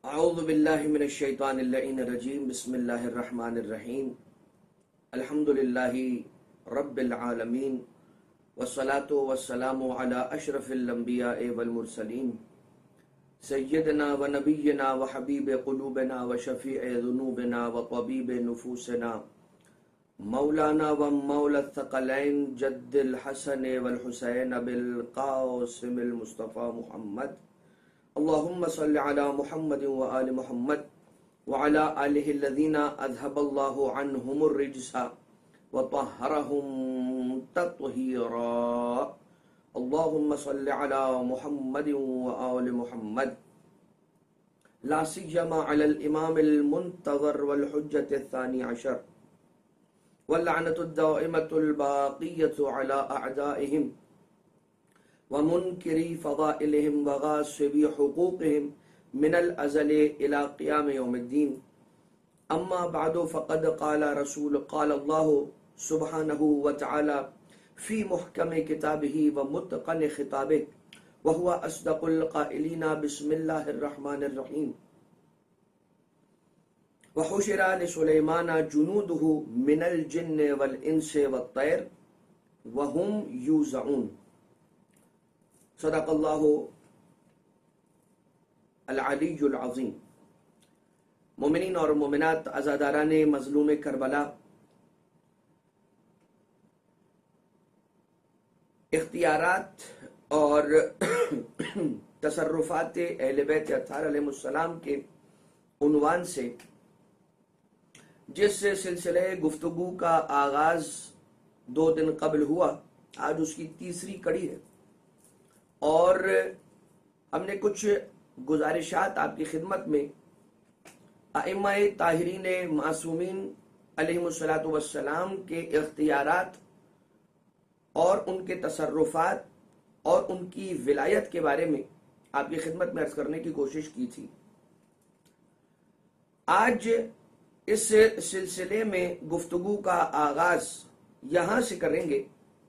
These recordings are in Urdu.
اعوذ باللہ من الشیطان اللعین الرجیم بسم اللہ الرحمن الرحیم الحمدللہ رب العالمین والصلاة والسلام علی اشرف الانبیاء والمرسلین سیدنا و نبینا و حبیب قلوبنا و شفیع ذنوبنا و طبیب نفوسنا مولانا و مولا الثقلین جد الحسن والحسین بالقاسم المصطفى محمد اللهم صل على محمد وآل محمد وعلى آله الذين أذهب الله عنهم الرجس وطهرهم تطهيرا اللهم صل على محمد وآل محمد لا سيما على الإمام المنتظر والحجة الثاني عشر واللعنة الدائمة الباقية على أعدائهم ومنکری فضائلهم وغاصبی حقوقهم من الازل الى قیام یوم الدین اما بعد فقد قال اللہ سبحانہ وتعالی فی محکم کتابہ ومتقن خطابہ وهو اصدق القائلین بسم اللہ الرحمن الرحیم وحشر لسلیمان جنودہ من الجن والانس والطیر وهم یوزعون صدق اللہ العلی العظیم۔ مومنین اور مومنات، عزاداران مظلوم کربلا، اختیارات اور تصرفات اہل بیت اطہار علیہ السلام کے عنوان سے جس سلسلے گفتگو کا آغاز 2 دن قبل ہوا، آج اس کی تیسری کڑی ہے اور ہم نے کچھ گزارشات آپ کی خدمت میں ائمہ طاہرین معصومین علیہم الصلاۃ والسلام کے اختیارات اور ان کے تصرفات اور ان کی ولایت کے بارے میں آپ کی خدمت میں عرض کرنے کی کوشش کی تھی۔ آج اس سلسلے میں گفتگو کا آغاز یہاں سے کریں گے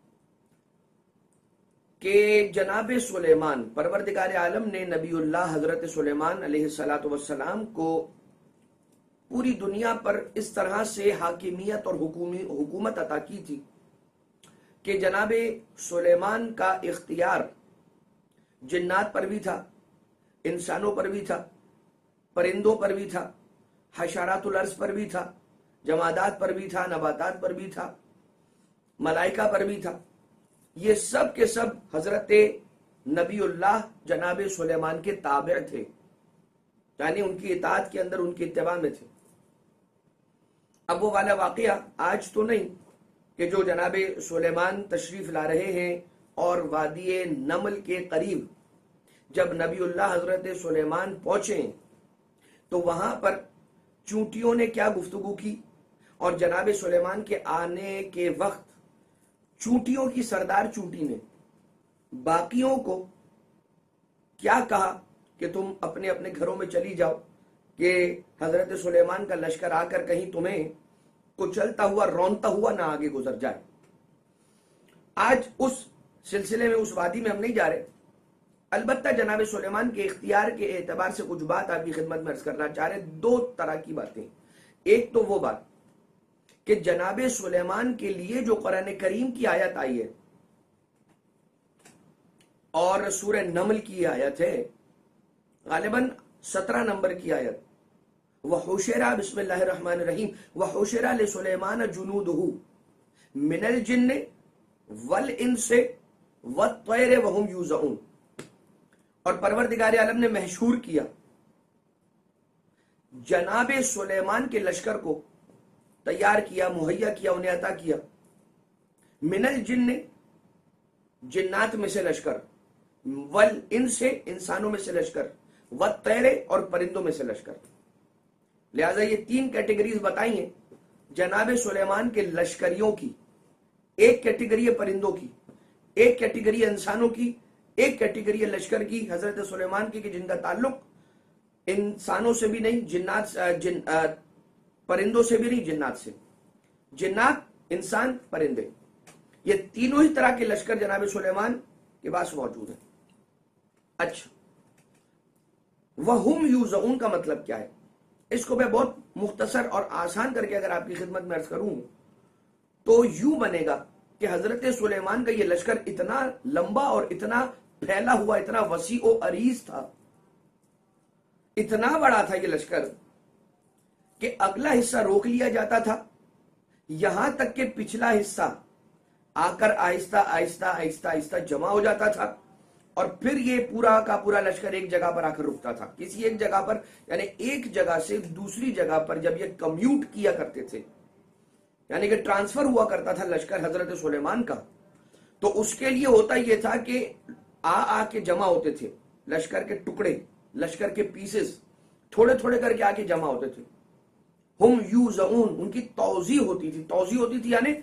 کہ جناب سلیمان، پروردگار عالم نے نبی اللہ حضرت سلیمان علیہ السلام کو پوری دنیا پر اس طرح سے حاکمیت اور حکومت عطا کی تھی کہ جناب سلیمان کا اختیار جنات پر بھی تھا، انسانوں پر بھی تھا، پرندوں پر بھی تھا، حشرات الارض پر بھی تھا، جمادات پر بھی تھا، نباتات پر بھی تھا، ملائکہ پر بھی تھا۔ یہ سب کے سب حضرت نبی اللہ جناب سلیمان کے تابع تھے، یعنی ان کی اطاعت کے اندر، ان کی اتباع میں تھے۔ اب وہ والا واقعہ آج تو نہیں کہ جو جناب سلیمان تشریف لا رہے ہیں اور وادی نمل کے قریب جب نبی اللہ حضرت سلیمان پہنچے تو وہاں پر چونٹیوں نے کیا گفتگو کی، اور جناب سلیمان کے آنے کے وقت چونٹیوں کی سردار چونٹی نے باقیوں کو کیا کہا کہ تم اپنے اپنے گھروں میں چلی جاؤ کہ حضرت سلیمان کا لشکر آ کر کہیں تمہیں کچلتا ہوا، رونتا ہوا نہ آگے گزر جائے۔ آج اس سلسلے میں، اس وادی میں ہم نہیں جا رہے، البتہ جناب سلیمان کے اختیار کے اعتبار سے کچھ بات آپ کی خدمت میں عرض کرنا چاہ رہے۔ 2 طرح کی باتیں، ایک تو وہ بات کہ جناب سلیمان کے لیے جو قرآن کریم کی آیت آئی ہے اور سورہ نمل کی آیت ہے، غالباً 17 نمبر کی آیت، وَحُشِرَ بسم اللہ الرحمن الرحیم وَحُشِرَ لِسُلَيْمَانَ جُنُودُهُ مِنَ الْجِنِّ وَالْإِنسِ وَالطَّيْرِ وَهُمْ يُوزَعُونَ، اور پروردگار عالم نے محشور کیا جناب سلیمان کے لشکر کو، تیار کیا، مہیا کیا، انہیں عطا کیا، من الجن، جنات میں سے لشکر، والانس، انسانوں میں سے لشکر، والطیر، اور پرندوں میں سے لشکر۔ لہذا یہ 3 کیٹیگریز بتائی ہیں جناب سلیمان کے لشکریوں کی۔ ایک کیٹیگری ہے پرندوں کی، ایک کیٹیگری ہے انسانوں کی، ایک کیٹیگری ہے لشکر کی حضرت سلیمان کی، کہ جن کا تعلق انسانوں سے بھی نہیں، پرندوں سے بھی نہیں، جنات سے۔ جنات، انسان، پرندے، یہ تینوں ہی طرح کے لشکر جناب سلیمان کے پاس موجود ہیں۔ اچھا، وَهُمْ یوزعون کا مطلب کیا ہے؟ اس کو میں بہت مختصر اور آسان کر کے اگر آپ کی خدمت میں عرض کروں تو یوں بنے گا کہ حضرت سلیمان کا یہ لشکر اتنا لمبا اور اتنا پھیلا ہوا، اتنا وسیع و عریض تھا، اتنا بڑا تھا یہ لشکر کہ اگلا حصہ روک لیا جاتا تھا، یہاں تک کہ پچھلا حصہ آ کر آہستہ آہستہ آہستہ آہستہ جمع ہو جاتا تھا، اور پھر یہ پورا کا پورا لشکر ایک جگہ پر آ کر رکتا تھا، کسی ایک جگہ پر، یعنی ایک جگہ سے دوسری جگہ پر جب یہ کمیوٹ کیا کرتے تھے، یعنی کہ ٹرانسفر ہوا کرتا تھا لشکر حضرت سلیمان کا، تو اس کے لیے ہوتا یہ تھا کہ آ کے جمع ہوتے تھے لشکر کے ٹکڑے، لشکر کے پیسز تھوڑے تھوڑے کر کے آ کے جمع ہوتے تھے. ہم یوزعون، ان کی توزیع ہوتی تھی. توزیع ہوتی تھی یعنی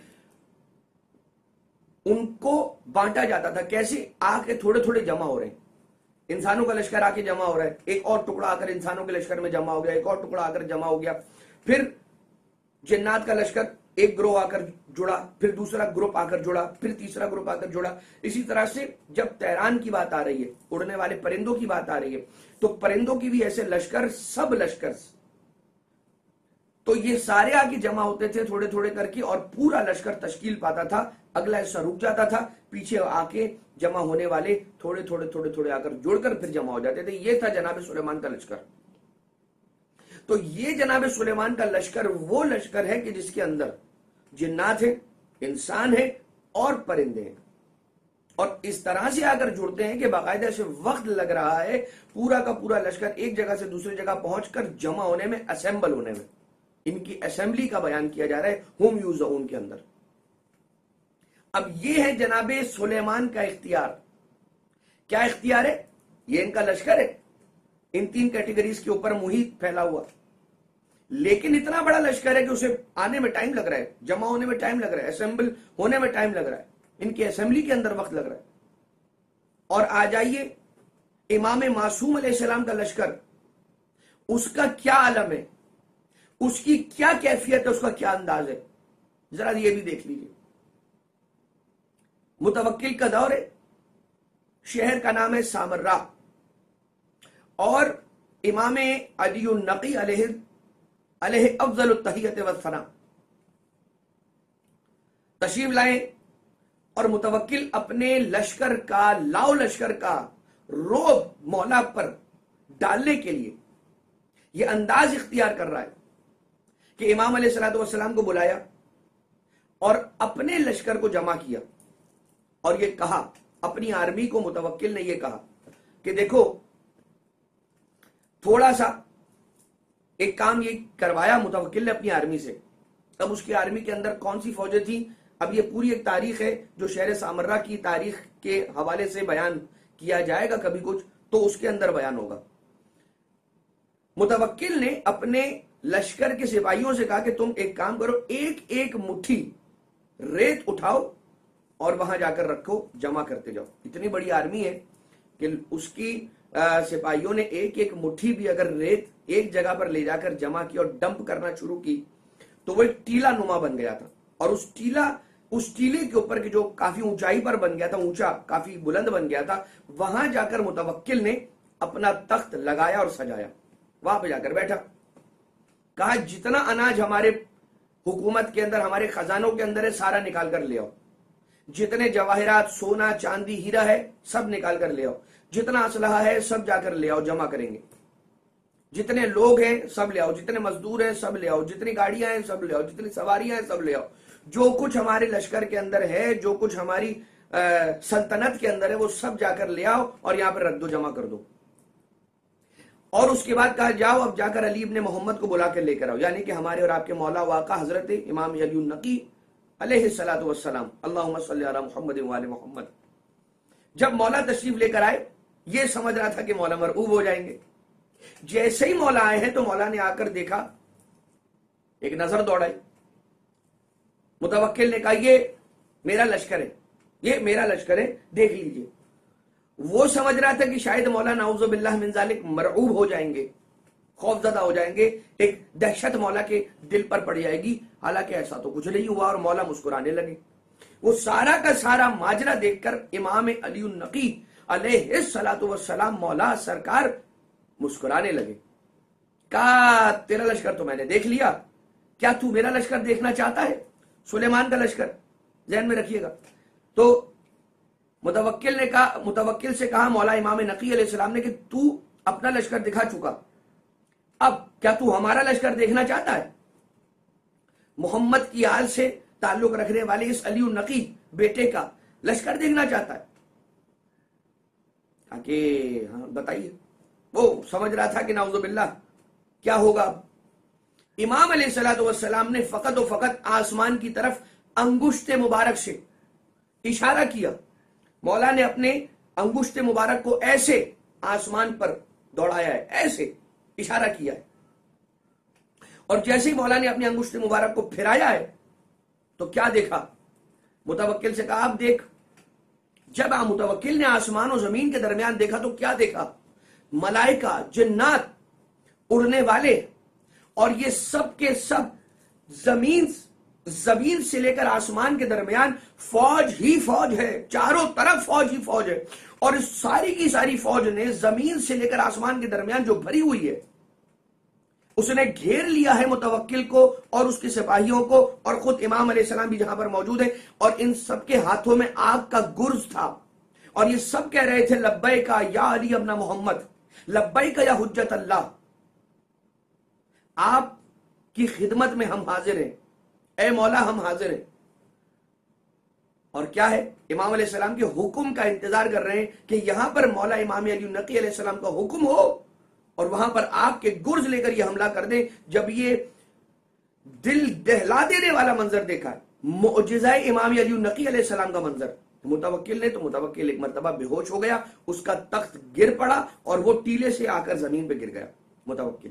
ان کو بانٹا جاتا تھا. کیسے؟ آ کے تھوڑے تھوڑے جمع ہو رہے ہیں. انسانوں کا لشکر آ کے جمع ہو رہا ہے، ایک اور ٹکڑا آ کر انسانوں کے لشکر میں جمع ہو گیا، ایک اور ٹکڑا آ کر جمع ہو گیا، پھر جنات کا لشکر ایک گروہ آ کر جڑا، پھر دوسرا گروپ آ کر جڑا، پھر تیسرا گروپ آ کر جڑا. اسی طرح سے جب طیران کی بات آ رہی ہے، اڑنے والے پرندوں کی بات آ رہی ہے، تو پرندوں کی بھی ایسے لشکر، سب لشکر، تو یہ سارے آ کے جمع ہوتے تھے تھوڑے تھوڑے کر کے، اور پورا لشکر تشکیل پاتا تھا. اگلا حصہ رک جاتا تھا، پیچھے آ کے جمع ہونے والے تھوڑے تھوڑے تھوڑے تھوڑے آ کر جڑ کر پھر جمع ہو جاتے تھے. یہ تھا جناب سلیمان کا لشکر. تو یہ جناب سلیمان کا لشکر وہ لشکر ہے کہ جس کے اندر جنات ہیں، انسان ہیں اور پرندے ہیں، اور اس طرح سے آ کر جڑتے ہیں کہ باقاعدہ سے وقت لگ رہا ہے پورا کا پورا لشکر ایک جگہ سے دوسری جگہ پہنچ کر جمع ہونے میں، اسمبل ہونے میں. ان کی اسمبلی کا بیان کیا جا رہا ہے ہم یوزعون کے اندر. اب یہ ہے جناب سلیمان کا اختیار. کیا اختیار ہے؟ یہ ان کا لشکر ہے، ان تین کیٹیگریز کے اوپر محیط پھیلا ہوا، لیکن اتنا بڑا لشکر ہے کہ اسے آنے میں ٹائم لگ رہا ہے، جمع ہونے میں ٹائم لگ رہا ہے، اسمبل ہونے میں ٹائم لگ رہا ہے، ان کی اسمبلی کے اندر وقت لگ رہا ہے. اور آ جائیے امام معصوم علیہ السلام کا لشکر، اس کا کیا عالم ہے، اس کی کیا کیفیت ہے، اس کا کیا انداز ہے، ذرا یہ بھی دیکھ لیجیے. متوکل کا دور ہے، شہر کا نام ہے سامرا، اور امام علی النقی علیہ افضل التحیت والثناء تشریف لائیں، اور متوکل اپنے لشکر کا، لاؤ لشکر کا روب مولا پر ڈالنے کے لیے یہ انداز اختیار کر رہا ہے کہ امام علیہ الصلوۃ والسلام کو بلایا اور اپنے لشکر کو جمع کیا، اور یہ کہا، اپنی آرمی کو متوکل نے یہ کہا کہ دیکھو، تھوڑا سا ایک کام یہ کروایا متوکل نے اپنی آرمی سے. اب اس کی آرمی کے اندر کون سی فوجیں تھیں، اب یہ پوری ایک تاریخ ہے جو شہر سامرا کی تاریخ کے حوالے سے بیان کیا جائے گا کبھی کچھ، تو اس کے اندر بیان ہوگا. متوکل نے اپنے لشکر کے سپاہیوں سے کہا کہ تم ایک کام کرو، ایک ایک مٹھی ریت اٹھاؤ اور وہاں جا کر رکھو، جمع کرتے جاؤ. اتنی بڑی آرمی ہے کہ اس کی سپاہیوں نے ایک ایک مٹھی بھی اگر ریت ایک جگہ پر لے جا کر جمع کی اور ڈمپ کرنا شروع کی تو وہ ایک ٹیلا نما بن گیا تھا. اور اس ٹیلے کے اوپر جو کافی اونچائی پر بن گیا تھا، اونچا کافی بلند بن گیا تھا، وہاں جا کر متوکل نے اپنا تخت لگایا اور سجایا، وہاں پہ جا کر بیٹھا. کہا جتنا اناج ہمارے حکومت کے اندر، ہمارے خزانوں کے اندر ہے، سارا نکال کر لے آؤ. جتنے جواہرات، سونا چاندی ہیرا ہے، سب نکال کر لے آؤ. جتنا اسلحہ ہے سب جا کر لے آؤ، جمع کریں گے. جتنے لوگ ہیں سب لے آؤ، جتنے مزدور ہیں سب لے آؤ، جتنی گاڑیاں ہیں سب لے آؤ، جتنی سواریاں ہیں سب لے آؤ. جو کچھ ہمارے لشکر کے اندر ہے، جو کچھ ہماری سلطنت کے اندر ہے، وہ سب جا کر لے آؤ اور یہاں پر رکھ دو، جمع کر دو. اور اس کے بعد کہا جاؤ اب جا کر علی ابن محمد کو بلا کے لے کر آؤ، یعنی کہ ہمارے اور آپ کے مولا واقع حضرت امام علی النقی علیہ الصلوۃ والسلام، اللہم صلی علی محمد وآل محمد. جب مولا تشریف لے کر آئے، یہ سمجھ رہا تھا کہ مولا مرعوب ہو جائیں گے. جیسے ہی مولا آئے ہیں تو مولا نے آ کر دیکھا، ایک نظر دوڑائی. متوکل نے کہا یہ میرا لشکر ہے، یہ میرا لشکر ہے، دیکھ لیجئے. وہ سمجھ رہا تھا کہ شاید مولا نعوذ باللہ من ذالک مرعوب ہو جائیں گے، خوف زدہ ہو جائیں گے، ایک دہشت مولا کے دل پر پڑ جائے گی. حالانکہ ایسا تو کچھ نہیں ہوا، اور مولا مسکرانے لگے. وہ سارا کا سارا ماجرا دیکھ کر امام علی النقی علیہ الصلوۃ والسلام، مولا سرکار مسکرانے لگے. کہا تیرا لشکر تو میں نے دیکھ لیا, کیا تو میرا لشکر دیکھنا چاہتا ہے؟ سلیمان کا لشکر ذہن میں رکھیے گا. تو متوکل سے کہا مولا امام نقی علیہ السلام نے کہ تو اپنا لشکر دکھا چکا, اب کیا تو ہمارا لشکر دیکھنا چاہتا ہے؟ محمد کی آل سے تعلق رکھنے والے اس علی النقی بیٹے کا لشکر دیکھنا چاہتا ہے. کہ ہاں بتائیے. وہ سمجھ رہا تھا کہ نعوذ باللہ کیا ہوگا. امام علیہ الصلوۃ والسلام نے فقط و فقط آسمان کی طرف انگشت مبارک سے اشارہ کیا. مولا نے اپنے انگشت مبارک کو ایسے آسمان پر دوڑایا ہے, ایسے اشارہ کیا ہے, اور جیسے ہی مولا نے اپنے انگشت مبارک کو پھرایا ہے تو کیا دیکھا؟ متوکل سے کہا آپ دیکھ. جب متوکل نے آسمان و زمین کے درمیان دیکھا تو کیا دیکھا؟ ملائکہ, جنات, اڑنے والے, اور یہ سب کے سب زمین سے لے کر آسمان کے درمیان فوج ہی فوج ہے, چاروں طرف فوج ہی فوج ہے. اور اس ساری کی ساری فوج نے زمین سے لے کر آسمان کے درمیان جو بھری ہوئی ہے اس نے گھیر لیا ہے متوکل کو اور اس کے سپاہیوں کو, اور خود امام علیہ السلام بھی جہاں پر موجود ہے, اور ان سب کے ہاتھوں میں آگ کا گرز تھا, اور یہ سب کہہ رہے تھے لبیک یا علی ابن محمد, لبیک یا حجت اللہ, آپ کی خدمت میں ہم حاضر ہیں, اے مولا ہم حاضر ہیں. اور کیا ہے؟ امام علیہ السلام کے حکم کا انتظار کر رہے ہیں کہ یہاں پر مولا امام علی النقی علیہ السلام کا حکم ہو اور وہاں پر آپ کے گرز لے کر یہ حملہ کر دیں. جب یہ دل دہلا دینے والا منظر دیکھا, معجزہ امام علی النقی علیہ السلام کا منظر, متوکل نے, تو متوکل ایک مرتبہ بے ہوش ہو گیا, اس کا تخت گر پڑا اور وہ ٹیلے سے آ کر زمین پہ گر گیا متوکل.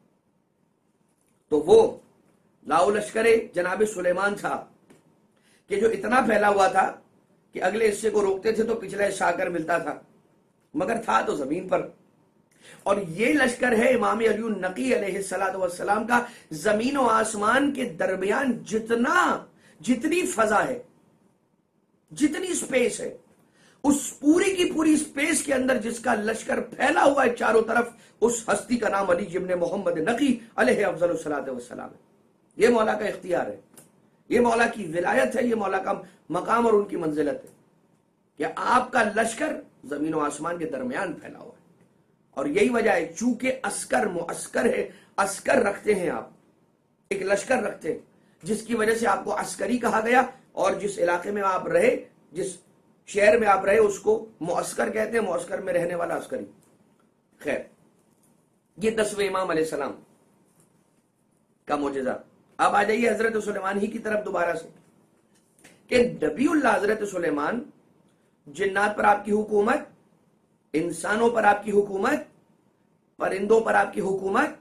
تو وہ لاؤ لشکر جناب سلیمان تھا کہ جو اتنا پھیلا ہوا تھا کہ اگلے حصے کو روکتے تھے تو پچھلا حصہ آ کر ملتا تھا, مگر تھا تو زمین پر. اور یہ لشکر ہے امام علی النقی علیہ الصلوۃ والسلام کا. زمین و آسمان کے درمیان جتنی فضا ہے, جتنی سپیس ہے, اس پوری کی پوری سپیس کے اندر جس کا لشکر پھیلا ہوا ہے چاروں طرف, اس ہستی کا نام علی ابن محمد نقی علیہ افضل الصلوۃ والسلام ہے. یہ مولا کا اختیار ہے, یہ مولا کی ولایت ہے, یہ مولا کا مقام اور ان کی منزلت ہے کہ آپ کا لشکر زمین و آسمان کے درمیان پھیلا ہوا ہے. اور یہی وجہ ہے, چونکہ عسکر معسکر ہے, عسکر رکھتے ہیں آپ, ایک لشکر رکھتے ہیں, جس کی وجہ سے آپ کو عسکری کہا گیا, اور جس علاقے میں آپ رہے, جس شہر میں آپ رہے, اس کو معسکر کہتے ہیں, معسکر میں رہنے والا عسکری. خیر, یہ 10ویں امام علیہ السلام کا معجزہ. اب آ جائیے حضرت سلیمان ہی کی طرف دوبارہ سے, کہ نبی اللہ حضرت سلیمان, جنات پر آپ کی حکومت, انسانوں پر آپ کی حکومت, پرندوں پر آپ کی حکومت,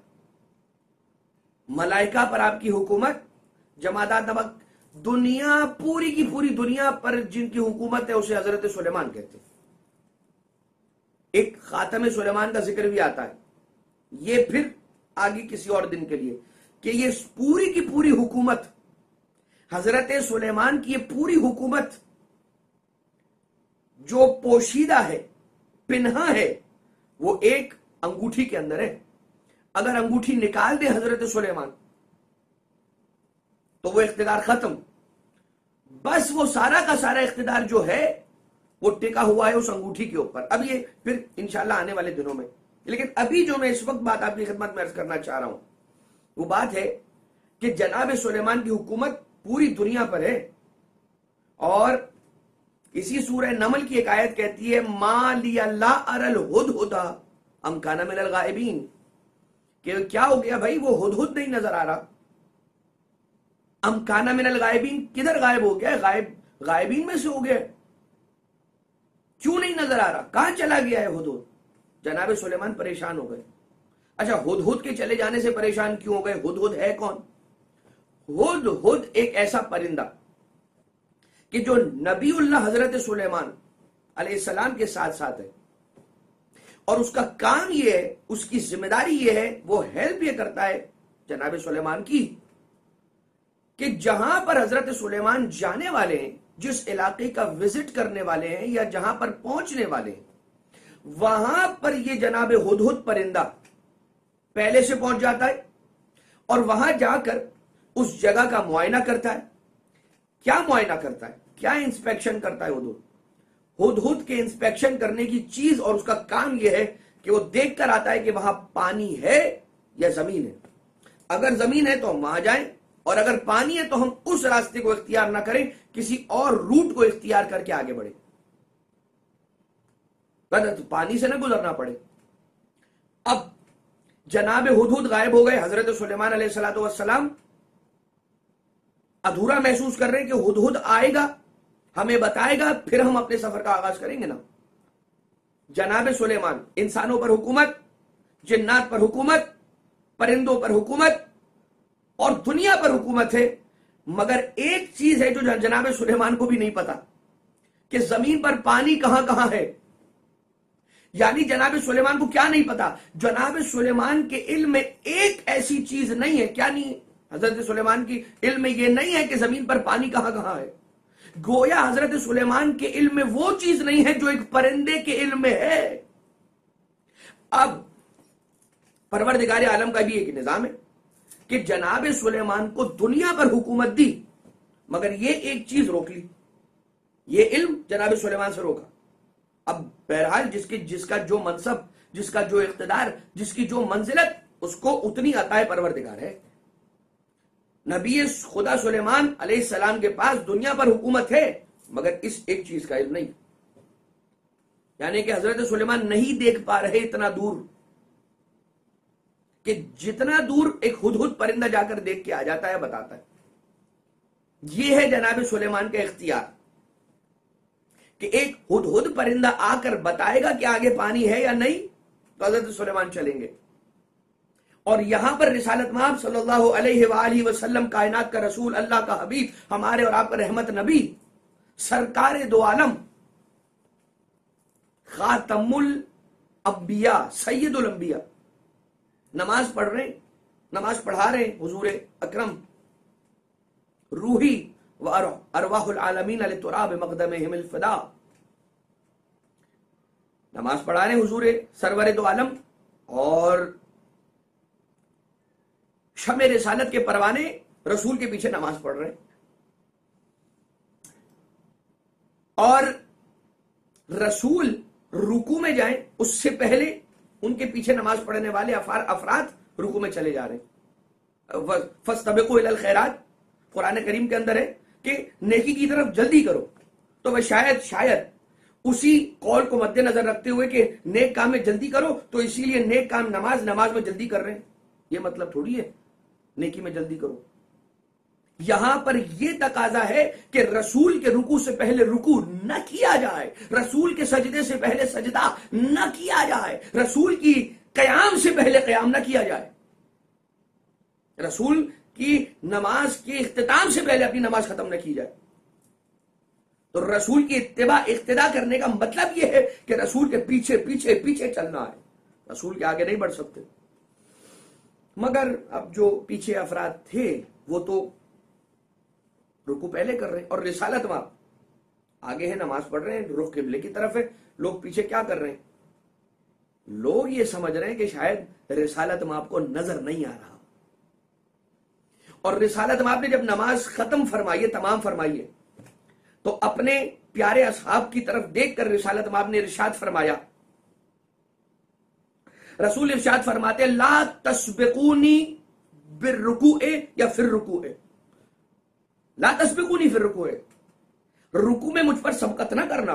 ملائکہ پر آپ کی حکومت, جمادات نمک, دنیا پوری کی پوری دنیا پر جن کی حکومت ہے اسے حضرت سلیمان کہتے ہیں. ایک خاتم سلیمان کا ذکر بھی آتا ہے, یہ پھر آگے کسی اور دن کے لیے, کہ یہ پوری کی پوری حکومت, حضرت سلیمان کی یہ پوری حکومت جو پوشیدہ ہے, پنہا ہے, وہ ایک انگوٹھی کے اندر ہے. اگر انگوٹھی نکال دے حضرت سلیمان تو وہ اقتدار ختم. بس وہ سارا کا سارا اقتدار جو ہے وہ ٹکا ہوا ہے اس انگوٹھی کے اوپر. اب یہ پھر انشاءاللہ آنے والے دنوں میں, لیکن ابھی جو میں اس وقت بات آپ کی خدمت میں عرض کرنا چاہ رہا ہوں وہ بات ہے کہ جناب سلیمان کی حکومت پوری دنیا پر ہے. اور اسی سورہ نمل کی ایک آیت کہتی ہے, ما لی اللہ ارى الہدہد ام کان من الغائبین, کہ کیا ہو گیا بھائی, وہ ہدہد نہیں نظر آ رہا. ام کان من الغائبین, کدھر غائب ہو گیا؟ غائبین میں سے ہو گیا, کیوں نہیں نظر آ رہا, کہاں چلا گیا ہے ہدہد؟ جناب سلیمان پریشان ہو گئے. اچھا, ہدہد کے چلے جانے سے پریشان کیوں ہو گئے؟ ہدہد ہے کون؟ ہدہد ایک ایسا پرندہ کہ جو نبی اللہ حضرت سلیمان علیہ السلام کے ساتھ ساتھ ہے, اور اس کا کام یہ ہے, اس کی ذمہ داری یہ ہے, وہ ہیلپ یہ کرتا ہے جناب سلیمان کی, کہ جہاں پر حضرت سلیمان جانے والے ہیں, جس علاقے کا وزٹ کرنے والے ہیں یا جہاں پر پہنچنے والے ہیں, وہاں پر یہ جناب ہدہد پرندہ پہلے سے پہنچ جاتا ہے اور وہاں جا کر اس جگہ کا معائنہ کرتا ہے. کیا معائنہ کرتا ہے, کیا انسپیکشن کرتا ہے ہدہد کے انسپیکشن کرنے کی چیز اور اس کا کام یہ ہے کہ وہ دیکھ کر آتا ہے کہ وہاں پانی ہے یا زمین ہے. اگر زمین ہے تو ہم وہاں جائیں, اور اگر پانی ہے تو ہم اس راستے کو اختیار نہ کریں, کسی اور روٹ کو اختیار کر کے آگے بڑھیں, پانی سے نہ گزرنا پڑے. اب جناب ہدہد غائب ہو گئے. حضرت سلیمان علیہ الصلوۃ والسلام ادھورا محسوس کر رہے ہیں کہ ہدہد آئے گا, ہمیں بتائے گا, پھر ہم اپنے سفر کا آغاز کریں گے نا. جناب سلیمان انسانوں پر حکومت, جنات پر حکومت, پرندوں پر حکومت اور دنیا پر حکومت ہے, مگر ایک چیز ہے جو جناب سلیمان کو بھی نہیں پتا کہ زمین پر پانی کہاں کہاں ہے. یعنی جناب سلیمان کو کیا نہیں پتا؟ جناب سلیمان کے علم میں ایک ایسی چیز نہیں ہے. کیا نہیں ہے؟ حضرت سلیمان کی علم میں یہ نہیں ہے کہ زمین پر پانی کہاں کہاں ہے. گویا حضرت سلیمان کے علم میں وہ چیز نہیں ہے جو ایک پرندے کے علم میں ہے. اب پروردگار عالم کا بھی ایک نظام ہے کہ جناب سلیمان کو دنیا پر حکومت دی, مگر یہ ایک چیز روک لی, یہ علم جناب سلیمان سے روکا. اب بہرحال جس کا جو منصب, جس کا جو اقتدار, جس کی جو منزلت, اس کو اتنی عطا پروردگار ہے. نبی خدا سلیمان علیہ السلام کے پاس دنیا پر حکومت ہے, مگر اس ایک چیز کا علم نہیں, یعنی کہ حضرت سلیمان نہیں دیکھ پا رہے اتنا دور, کہ جتنا دور ایک ہدہد پرندہ جا کر دیکھ کے آ جاتا ہے بتاتا ہے. یہ ہے جناب سلیمان کا اختیار کہ ایک ہدہد پرندہ آ کر بتائے گا کہ آگے پانی ہے یا نہیں, تو حضرت سلیمان چلیں گے. اور یہاں پر رسالت مآب صلی اللہ علیہ وآلہ وسلم, کائنات کا رسول, اللہ کا حبیب, ہمارے اور آپ کا رحمت نبی, سرکار دو عالم, خاتم الانبیاء, سید الانبیاء, نماز پڑھ رہے ہیں, نماز پڑھا رہے ہیں حضور اکرم, روحی و ارواح العالمین لتراب مقدمہم الفدا, نماز پڑھا رہے ہیں حضور سرور دو عالم, اور شمع رسالت کے پروانے رسول کے پیچھے نماز پڑھ رہے ہیں. اور رسول رکوع میں جائیں اس سے پہلے ان کے پیچھے نماز پڑھنے والے افراد رکوع میں چلے جا رہے ہیں. فاستبقوا الی الخیرات قرآن کریم کے اندر ہے کہ نیکی کی طرف جلدی کرو, تو وہ شاید اسی قول کو مد نظر رکھتے ہوئے کہ نیک کام میں جلدی کرو, تو اسی لیے نیک کام نماز میں جلدی کر رہے ہیں. یہ مطلب تھوڑی ہے نیکی میں جلدی کرو. یہاں پر یہ تقاضا ہے کہ رسول کے رکوع سے پہلے رکوع نہ کیا جائے, رسول کے سجدے سے پہلے سجدہ نہ کیا جائے, رسول کی قیام سے پہلے قیام نہ کیا جائے, رسول کی نماز کے اختتام سے پہلے اپنی نماز ختم نہ کی جائے. تو رسول کی اقتدا کرنے کا مطلب یہ ہے کہ رسول کے پیچھے پیچھے پیچھے چلنا ہے, رسول کے آگے نہیں بڑھ سکتے. مگر اب جو پیچھے افراد تھے وہ تو رکوع پہلے کر رہے ہیں, اور رسالت مآب آگے ہے, نماز پڑھ رہے ہیں, رخ قبلے کی طرف ہے, لوگ پیچھے کیا کر رہے ہیں؟ لوگ یہ سمجھ رہے ہیں کہ شاید رسالت مآب کو نظر نہیں آ رہا, اور رسالت مآب نے جب نماز ختم فرمائی, تمام فرمائی, تو اپنے پیارے اصحاب کی طرف دیکھ کر رسالت مآب نے ارشاد فرمایا, رسول ارشاد فرماتے لا تسبقونی بالرکوع یا فی الرکوع, لا تسبقونی فی الرکوع, رکوع میں مجھ پر سبقت نہ کرنا,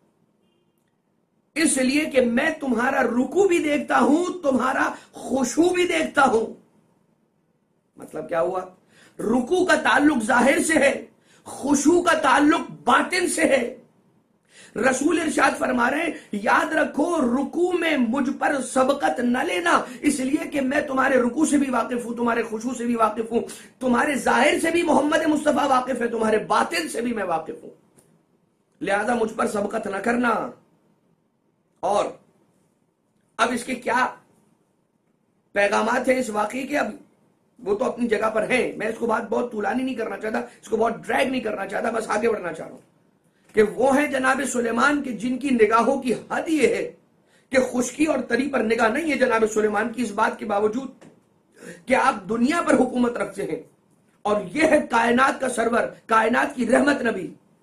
اس لیے کہ میں تمہارا رکوع بھی دیکھتا ہوں, تمہارا خشوع بھی دیکھتا ہوں. مطلب کیا ہوا؟ رکوع کا تعلق ظاہر سے ہے, خشوع کا تعلق باطن سے ہے. رسول ارشاد فرما رہے ہیں یاد رکھو رکوع میں مجھ پر سبقت نہ لینا, اس لیے کہ میں تمہارے رکوع سے بھی واقف ہوں, تمہارے خشوع سے بھی واقف ہوں, تمہارے ظاہر سے بھی محمد مصطفیٰ واقف ہے, تمہارے باطن سے بھی میں واقف ہوں, لہذا مجھ پر سبقت نہ کرنا. اور اب اس کے کیا پیغامات ہیں اس واقعے کے؟ اب وہ تو اپنی جگہ پر ہیں, میں اس کو بہت طولانی نہیں کرنا چاہتا, اس کو بہت ڈریگ نہیں کرنا چاہتا, بس آگے بڑھنا چاہ رہا ہوں کہ وہ ہیں جناب سلیمان کے جن کی نگاہوں کی حد یہ ہے کہ خشکی اور تری پر نگاہ نہیں ہے جناب سلیمان کی، اس بات کے باوجود کہ آپ دنیا پر حکومت رکھتے ہیں، اور یہ ہے کائنات کا سرور، کائنات کی رحمت نبی،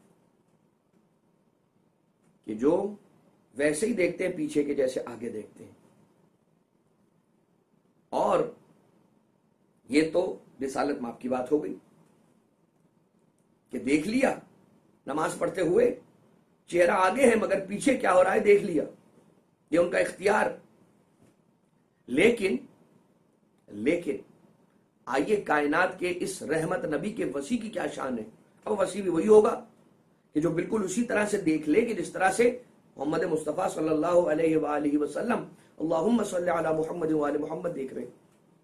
کہ جو ویسے ہی دیکھتے ہیں پیچھے کے جیسے آگے دیکھتے ہیں۔ اور یہ تو رسالت مآب کی بات ہو گئی کہ دیکھ لیا نماز پڑھتے ہوئے، چہرہ آگے ہے مگر پیچھے کیا ہو رہا ہے دیکھ لیا، یہ ان کا اختیار۔ لیکن آئیے کائنات کے اس رحمت نبی کے وسیع کی کیا شان ہے؟ اب وسیع بھی وہی ہوگا کہ جو بالکل اسی طرح سے دیکھ لے کہ جس طرح سے محمد مصطفیٰ صلی اللہ علیہ وآلہ وسلم، اللہم صلی علی محمد وآل محمد دیکھ رہے ہیں۔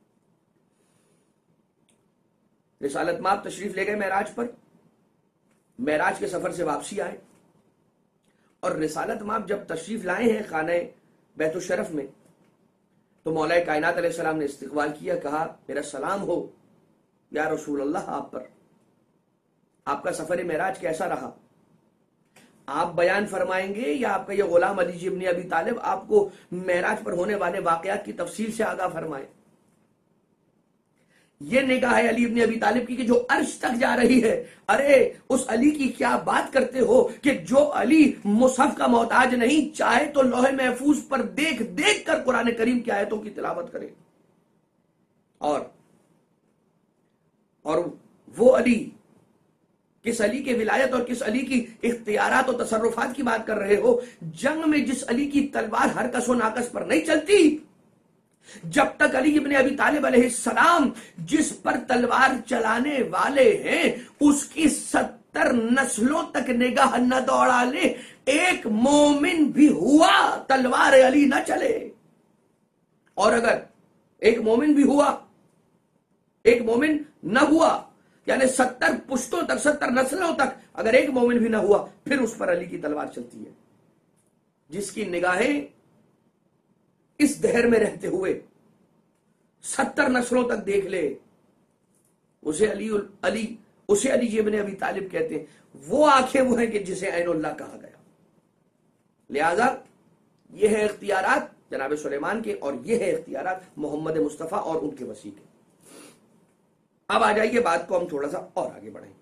رسالت مآب تشریف لے گئے معراج پر، معراج کے سفر سے واپسی آئے، اور رسالت مآب جب تشریف لائے ہیں خانہ بیت الشرف میں، تو مولا کائنات علیہ السلام نے استقبال کیا، کہا میرا سلام ہو یا رسول اللہ آپ پر، آپ کا سفر معراج کیسا رہا؟ آپ بیان فرمائیں گے یا آپ کا یہ غلام علی ابن ابی طالب آپ کو معراج پر ہونے والے واقعات کی تفصیل سے آگاہ فرمائے؟ یہ نگاہ ہے علی ابن ابی طالب کی کہ جو عرش تک جا رہی ہے۔ ارے اس علی کی کیا بات کرتے ہو کہ جو علی مصحف کا محتاج نہیں، چاہے تو لوح محفوظ پر دیکھ دیکھ کر قرآن کریم کی آیتوں کی تلاوت کرے۔ اور وہ علی، کس علی کے ولایت اور کس علی کی اختیارات و تصرفات کی بات کر رہے ہو؟ جنگ میں جس علی کی تلوار ہر کس و ناکس پر نہیں چلتی، جب تک علی ابن ابی طالب علیہ السلام جس پر تلوار چلانے والے ہیں اس کی 70 نسلوں تک نگاہ نہ دوڑا لے، ایک مومن بھی ہوا تلوار علی نہ چلے۔ اور اگر ایک مومن بھی ہوا، ایک مومن نہ ہوا، یعنی 70 پشتوں تک، 70 نسلوں تک اگر ایک مومن بھی نہ ہوا، پھر اس پر علی کی تلوار چلتی ہے۔ جس کی نگاہیں اس دہر میں رہتے ہوئے 70 نسلوں تک دیکھ لے، اسے علی ابن ابی طالب کہتے ہیں۔ وہ آنکھیں وہ ہیں کہ جسے عین اللہ کہا گیا۔ لہذا یہ ہے اختیارات جناب سلیمان کے، اور یہ ہے اختیارات محمد مصطفیٰ اور ان کے وسیع کے۔ اب آ جائیے بات کو ہم تھوڑا سا اور آگے بڑھیں۔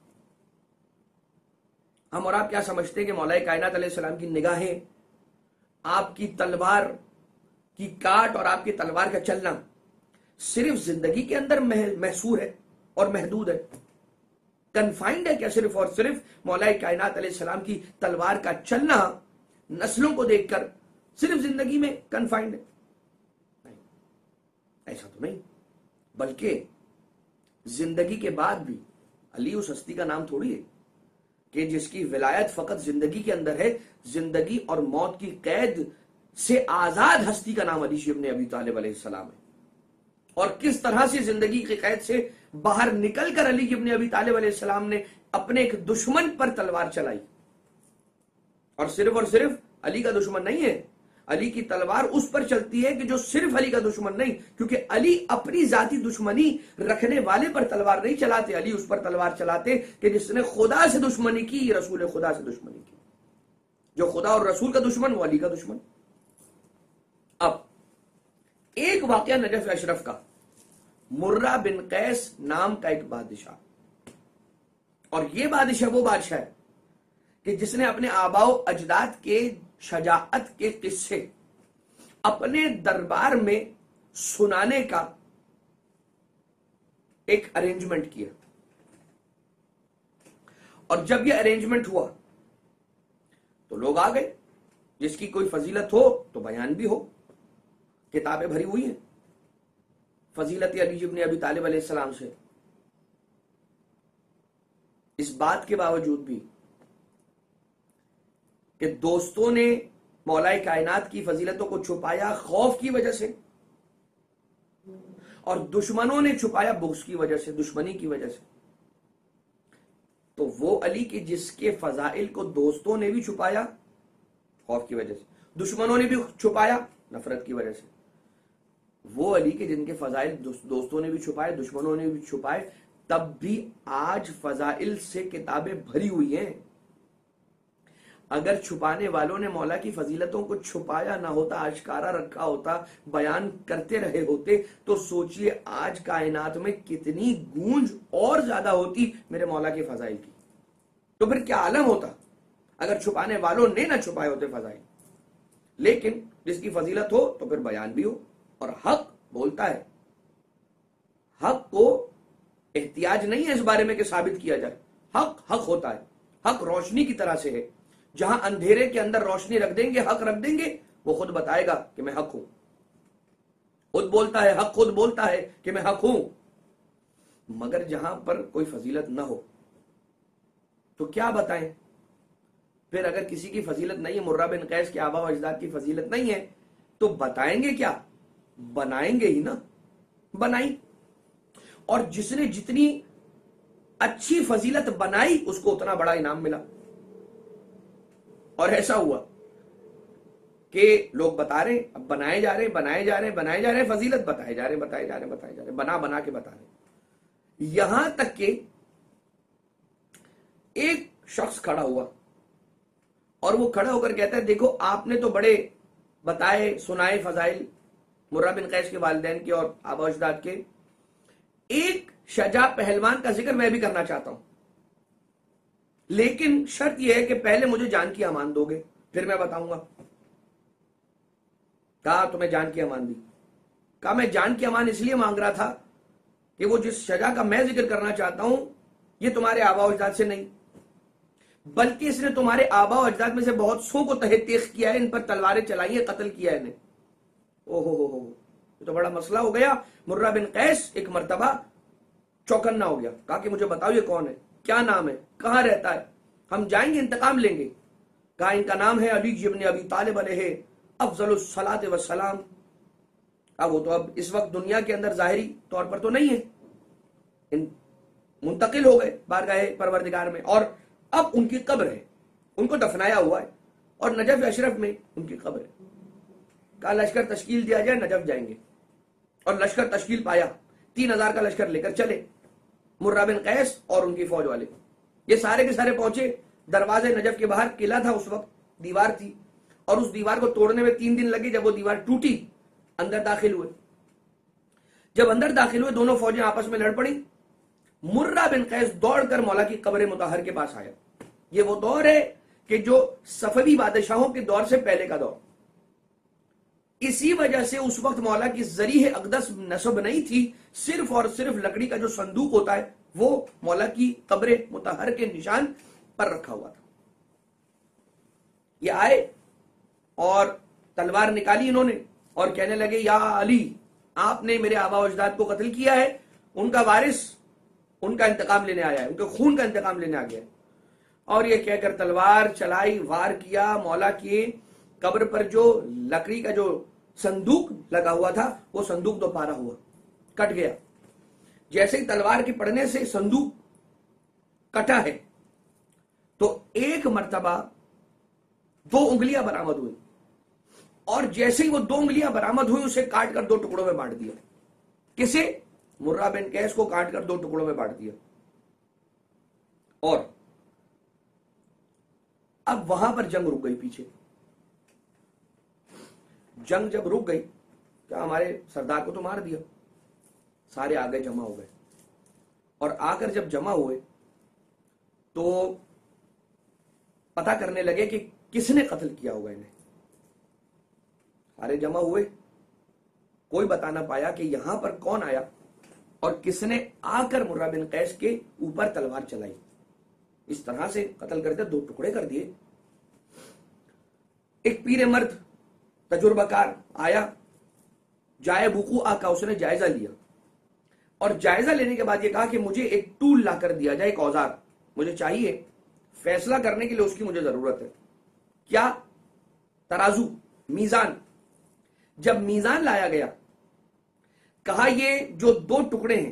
ہم اور آپ کیا سمجھتے ہیں کہ مولا کائنات علیہ السلام کی نگاہیں آپ کی تلوار کی کاٹ اور آپ کی تلوار کا چلنا صرف زندگی کے اندر محصور ہے اور محدود ہے؟ کنفائنڈ ہے کیا صرف اور صرف مولا کائنات علیہ السلام کی تلوار کا چلنا نسلوں کو دیکھ کر صرف زندگی میں کنفائنڈ ہے؟ نہیں، ایسا تو نہیں، بلکہ زندگی کے بعد بھی علی اس ہستی کا نام تھوڑی ہے کہ جس کی ولایت فقط زندگی کے اندر ہے۔ زندگی اور موت کی قید سے آزاد ہستی کا نام علی ابن ابی طالب علیہ السلام ہے، اور کس طرح سے زندگی کی قید سے باہر نکل کر علی ابن ابی طالب علیہ السلام نے اپنے ایک دشمن پر تلوار چلائی۔ اور صرف علی کا دشمن نہیں ہے، علی کی تلوار اس پر چلتی ہے کہ جو صرف علی کا دشمن نہیں، کیونکہ علی اپنی ذاتی دشمنی رکھنے والے پر تلوار نہیں چلاتے، علی اس پر تلوار چلاتے کہ جس نے خدا سے دشمنی کی، رسول خدا سے دشمنی کی۔ جو خدا اور رسول کا دشمن وہ علی کا دشمن۔ اب ایک واقعہ نجف اشرف کا، مرہ بن قیس نام کا ایک بادشاہ، اور یہ بادشاہ وہ بادشاہ ہے کہ جس نے اپنے آباء و اجداد کے شجاعت کے قصے اپنے دربار میں سنانے کا ایک ارینجمنٹ کیا، اور جب یہ ارینجمنٹ ہوا تو لوگ آ گئے، جس کی کوئی فضیلت ہو تو بیان بھی ہو، کتابیں بھری ہوئی ہیں فضیلت علی ابن ابی طالب علیہ السلام سے۔ اس بات کے باوجود بھی کہ دوستوں نے مولا کائنات کی فضیلتوں کو چھپایا خوف کی وجہ سے، اور دشمنوں نے چھپایا بغض کی وجہ سے، دشمنی کی وجہ سے، تو وہ علی کے جس کے فضائل کو دوستوں نے بھی چھپایا خوف کی وجہ سے، دشمنوں نے بھی چھپایا نفرت کی وجہ سے، وہ علی کے جن کے فضائل دوستوں نے بھی چھپائے دشمنوں نے بھی چھپائے، تب بھی آج فضائل سے کتابیں بھری ہوئی ہیں۔ اگر چھپانے والوں نے مولا کی فضیلتوں کو چھپایا نہ ہوتا، اشکارا رکھا ہوتا، بیان کرتے رہے ہوتے، تو سوچئے آج کائنات میں کتنی گونج اور زیادہ ہوتی میرے مولا کے فضائل کی. تو پھر کیا عالم ہوتا اگر چھپانے والوں نے نہ چھپائے ہوتے فضائل. لیکن جس کی فضیلت ہو تو پھر بیان بھی ہو، اور حق بولتا ہے. حق کو احتیاج نہیں ہے اس بارے میں کہ ثابت کیا جائے. حق حق ہوتا ہے. حق روشنی کی طرح سے ہے. جہاں اندھیرے کے اندر روشنی رکھ دیں گے، حق رکھ دیں گے، وہ خود بتائے گا کہ میں حق ہوں. خود بولتا ہے، حق خود بولتا ہے کہ میں حق ہوں. مگر جہاں پر کوئی فضیلت نہ ہو تو کیا بتائیں؟ پھر اگر کسی کی فضیلت نہیں ہے، مرہ بن قیس کے آبا و اجداد کی فضیلت نہیں ہے، تو بتائیں گے کیا؟ بنائیں گے ہی نا. بنائی. اور جس نے جتنی اچھی فضیلت بنائی اس کو اتنا بڑا انعام ملا. اور ایسا ہوا کہ لوگ بتا رہے، اب بنائے جا رہے، فضیلت بتائے جا رہے، بنا کے بتا رہے. یہاں تک کہ ایک شخص کھڑا ہوا اور وہ کھڑا ہو کر کہتا ہے دیکھو آپ نے تو بڑے بتائے سنائے فضائل مرہ بن قیس کے والدین کے اور آبا اجداد کے، ایک شجاع پہلوان کا ذکر میں بھی کرنا چاہتا ہوں، لیکن شرط یہ ہے کہ پہلے مجھے جان کی امان دو گے پھر میں بتاؤں گا. کہا تمہیں جان کی امان دی. کہا میں جان کی امان اس لیے مانگ رہا تھا کہ وہ جس شجاع کا میں ذکر کرنا چاہتا ہوں یہ تمہارے آبا و اجداد سے نہیں، بلکہ اس نے تمہارے آبا و اجداد میں سے بہت سو کو تحت تیخ کیا ہے، ان پر تلواریں چلائی ہیں، قتل کیا ہے انہیں. ہو یہ تو بڑا مسئلہ ہو گیا. مرہ بن قیس ایک مرتبہ چوکنا ہو گیا. کہا کہ مجھے بتاؤ یہ کون ہے، کیا نام ہے، کہاں رہتا ہے، ہم جائیں گے انتقام لیں گے. کہا ان کا نام ہے علی ابن ابی طالب علیہ افضل الصلاۃ والسلام. اب وہ تو اب اس وقت دنیا کے اندر ظاہری طور پر تو نہیں ہے، منتقل ہو گئے بارگاہ پروردگار میں، اور اب ان کی قبر ہے، ان کو دفنایا ہوا ہے، اور نجف اشرف میں ان کی قبر ہے. کہا لشکر تشکیل دیا جائے، نجف جائیں گے. اور لشکر تشکیل پایا، 3000 کا لشکر لے کر چلے مرہ بن قیس اور ان کی فوج والے. یہ سارے کے سارے پہنچے دروازے نجف کے باہر. قلعہ تھا اس وقت، دیوار تھی، اور اس دیوار کو توڑنے میں 3 دن لگے. جب وہ دیوار ٹوٹی اندر داخل ہوئے. جب اندر داخل ہوئے دونوں فوجیں آپس میں لڑ پڑی. مرہ بن قیس دوڑ کر مولا کی قبر مطہر کے پاس آیا. یہ وہ دور ہے کہ جو صفوی بادشاہوں کے دور سے پہلے کا دور. اسی وجہ سے اس وقت مولا کی ذریح اقدس نصب نہیں تھی، صرف اور صرف لکڑی کا جو صندوق ہوتا ہے وہ مولا کی قبر مطہر کے نشان پر رکھا ہوا تھا. یہ آئے اور تلوار نکالی انہوں نے اور کہنے لگے یا علی، آپ نے میرے آبا و اجداد کو قتل کیا ہے، ان کا وارث ان کا انتقام لینے آیا ہے، ان کے خون کا انتقام لینے آ گیا ہے. اور یہ کہہ کر تلوار چلائی، وار کیا. مولا کی قبر پر جو لکڑی کا جو صندوق لگا ہوا تھا وہ صندوق دو پارا ہوا، کٹ گیا. جیسے ہی تلوار کے پڑنے سے صندوق کٹا ہے تو ایک مرتبہ 2 انگلیاں برآمد ہوئی، اور جیسے ہی وہ 2 انگلیاں برآمد ہوئی اسے کاٹ کر 2 ٹکڑوں میں بانٹ دیا. کسے؟ مرہ بن قیس کو کاٹ کر 2 ٹکڑوں میں بانٹ دیا. اور اب وہاں پر جنگ رک گئی. پیچھے جنگ جب رک گئی کیا ہمارے سردار کو تو مار دیا. سارے آگے جمع ہو گئے، اور آ کر جب جمع ہوئے تو پتہ کرنے لگے کہ کس نے قتل کیا ہوگا انہیں. سارے جمع ہوئے، کوئی بتا نہ پایا کہ یہاں پر کون آیا اور کس نے آ کر مرہ بن قیس کے اوپر تلوار چلائی. اس طرح سے قتل کرتے 2 ٹکڑے کر دیے. ایک پیر مرد تجربہ کار آیا، جائے وقوع کا اس نے جائزہ لیا، اور جائزہ لینے کے بعد یہ کہا کہ مجھے ایک ٹول لا کر دیا جائے، ایک اوزار مجھے چاہیے، فیصلہ کرنے کے لیے اس کی مجھے ضرورت ہے. کیا؟ ترازو، میزان. جب میزان لایا گیا کہا یہ جو 2 ٹکڑے ہیں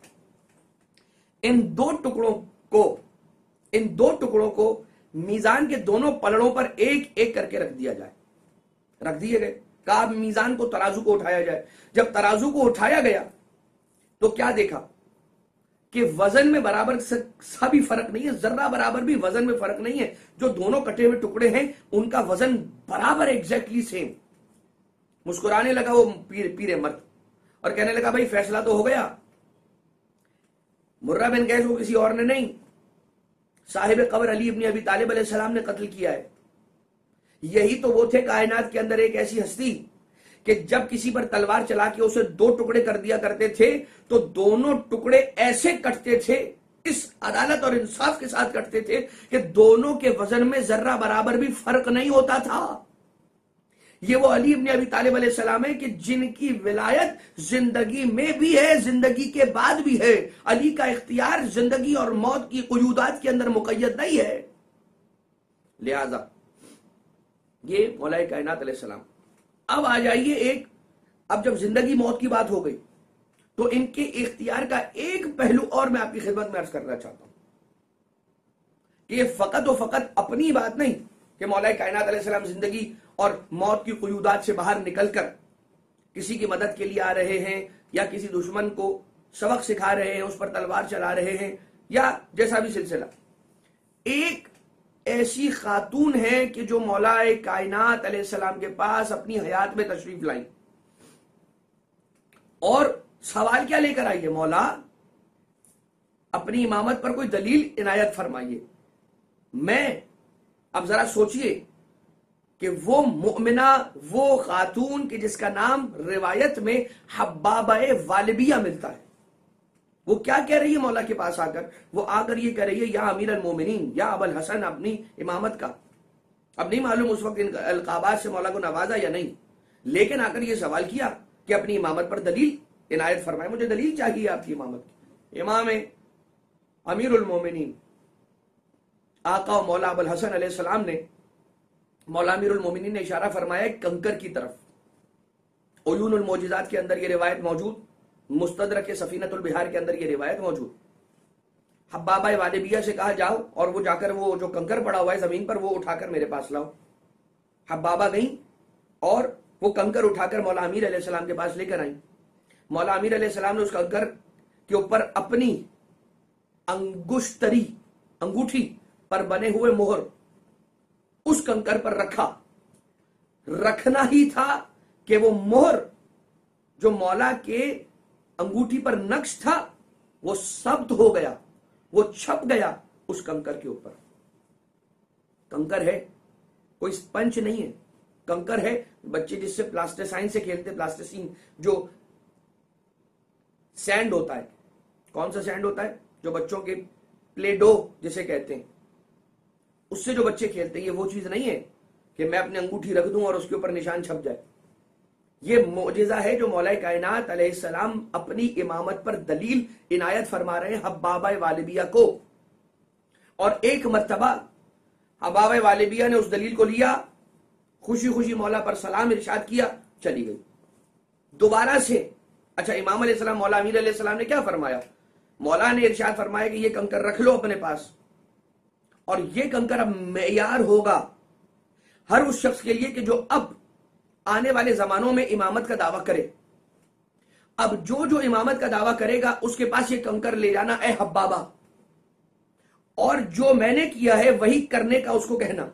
ان 2 ٹکڑوں کو میزان کے دونوں پلڑوں پر ایک ایک کر کے رکھ دیا جائے. رکھ دیے گئے. کہا میزان کو، ترازو کو اٹھایا جائے. جب ترازو کو اٹھایا گیا تو کیا دیکھا کہ وزن میں برابر سا بھی فرق نہیں ہے، ذرہ برابر بھی وزن میں فرق نہیں ہے. جو دونوں کٹے ہوئے ٹکڑے ہیں ان کا وزن برابر ایگزیکٹلی سیم. مسکرانے لگا وہ پیر مرد اور کہنے لگا بھائی فیصلہ تو ہو گیا. مرہ بن قیس کو کسی اور نے نہیں، صاحب قبر علی ابن ابی طالب علیہ السلام نے قتل کیا ہے. یہی تو وہ تھے کائنات کے اندر ایک ایسی ہستی کہ جب کسی پر تلوار چلا کے اسے دو ٹکڑے کر دیا کرتے تھے تو دونوں ٹکڑے ایسے کٹتے تھے، اس عدالت اور انصاف کے ساتھ کٹتے تھے کہ دونوں کے وزن میں ذرہ برابر بھی فرق نہیں ہوتا تھا. یہ وہ علی ابن ابی طالب علیہ السلام ہے کہ جن کی ولایت زندگی میں بھی ہے، زندگی کے بعد بھی ہے. علی کا اختیار زندگی اور موت کی قیودات کے اندر مقید نہیں ہے. لہذا یہ مولا کائنات علیہ السلام. اب آ جائیے اب جب زندگی موت کی بات ہو گئی تو ان کے اختیار کا ایک پہلو اور میں آپ کی خدمت میں عرض کرنا چاہتا ہوں کہ یہ فقط و فقط اپنی بات نہیں کہ مولا کائنات علیہ السلام زندگی اور موت کی قیودات سے باہر نکل کر کسی کی مدد کے لیے آ رہے ہیں یا کسی دشمن کو سبق سکھا رہے ہیں، اس پر تلوار چلا رہے ہیں یا جیسا بھی سلسلہ. ایک ایسی خاتون ہے کہ جو مولا کائنات علیہ السلام کے پاس اپنی حیات میں تشریف لائیں اور سوال کیا لے کر آئیے، مولا اپنی امامت پر کوئی دلیل عنایت فرمائیے. میں اب ذرا سوچئے کہ وہ مؤمنہ، وہ خاتون کہ جس کا نام روایت میں حبابہ والبیہ ملتا ہے، وہ کیا کہہ رہی ہے مولا کے پاس آ کر؟ وہ آ کر یہ کہہ رہی ہے یا امیر المومنین، یا ابو الحسن، اپنی امامت کا. اب نہیں معلوم اس وقت ان القابات سے مولا کو نوازا یا نہیں، لیکن آ کر یہ سوال کیا کہ اپنی امامت پر دلیل عنایت فرمائے، مجھے دلیل چاہیے آپ کی امامت کی. امام امیر المومنین آقا و مولا ابو الحسن علیہ السلام نے، مولا امیر المومنین نے اشارہ فرمایا کنکر کی طرف. عیون المعجزات کے اندر یہ روایت موجود، مستدرک سفینۃ البحار کے اندر یہ روایت موجود. حبابہ والبیہ سے کہا جاؤ اور وہ جا کر وہ جو کنکر پڑا ہوا ہے زمین پر وہ اٹھا کر میرے پاس لاؤ. حبابہ گئیں اور وہ کنکر اٹھا کر مولا امیر علیہ السلام کے پاس لے کر آئیں. مولا امیر علیہ السلام نے اس کنکر کے اوپر اپنی انگشتری، انگوٹھی پر بنے ہوئے مہر اس کنکر پر رکھا. رکھنا ہی تھا کہ وہ مہر جو مولا کے انگوٹھی پر نقش تھا وہ ثبت ہو گیا، وہ چھپ گیا اس کنکر کے اوپر. کنکر ہے، کوئی سپنج نہیں ہے. کنکر ہے بچے جس سے پلاسٹیسائن سے کھیلتے، پلاسٹیسین جو سینڈ ہوتا ہے. کون سا سینڈ ہوتا ہے؟ جو بچوں کے پلے ڈو جسے کہتے ہیں، اس سے جو بچے کھیلتے ہیں. یہ وہ چیز نہیں ہے کہ میں اپنی انگوٹھی رکھ دوں اور اس کے اوپر نشان چھپ جائے. یہ معجزہ ہے جو مولا کائنات علیہ السلام اپنی امامت پر دلیل عنایت فرما رہے ہیں حبابہ والبیہ کو. اور ایک مرتبہ حبابہ والبیہ نے اس دلیل کو لیا، خوشی خوشی مولا پر سلام ارشاد کیا، چلی گئی. دوبارہ سے اچھا امام علیہ السلام، مولا امیر علیہ السلام نے کیا فرمایا؟ مولا نے ارشاد فرمایا کہ یہ کنکر رکھ لو اپنے پاس، اور یہ کنکر اب معیار ہوگا ہر اس شخص کے لیے کہ جو اب آنے والے زمانوں میں امامت کا دعویٰ کرے. اب جو امامت کا دعویٰ کرے گا اس کے پاس یہ کنکر لے جانا اے حبابہ، اور جو میں نے کیا ہے وہی کرنے کا اس کو کہنا.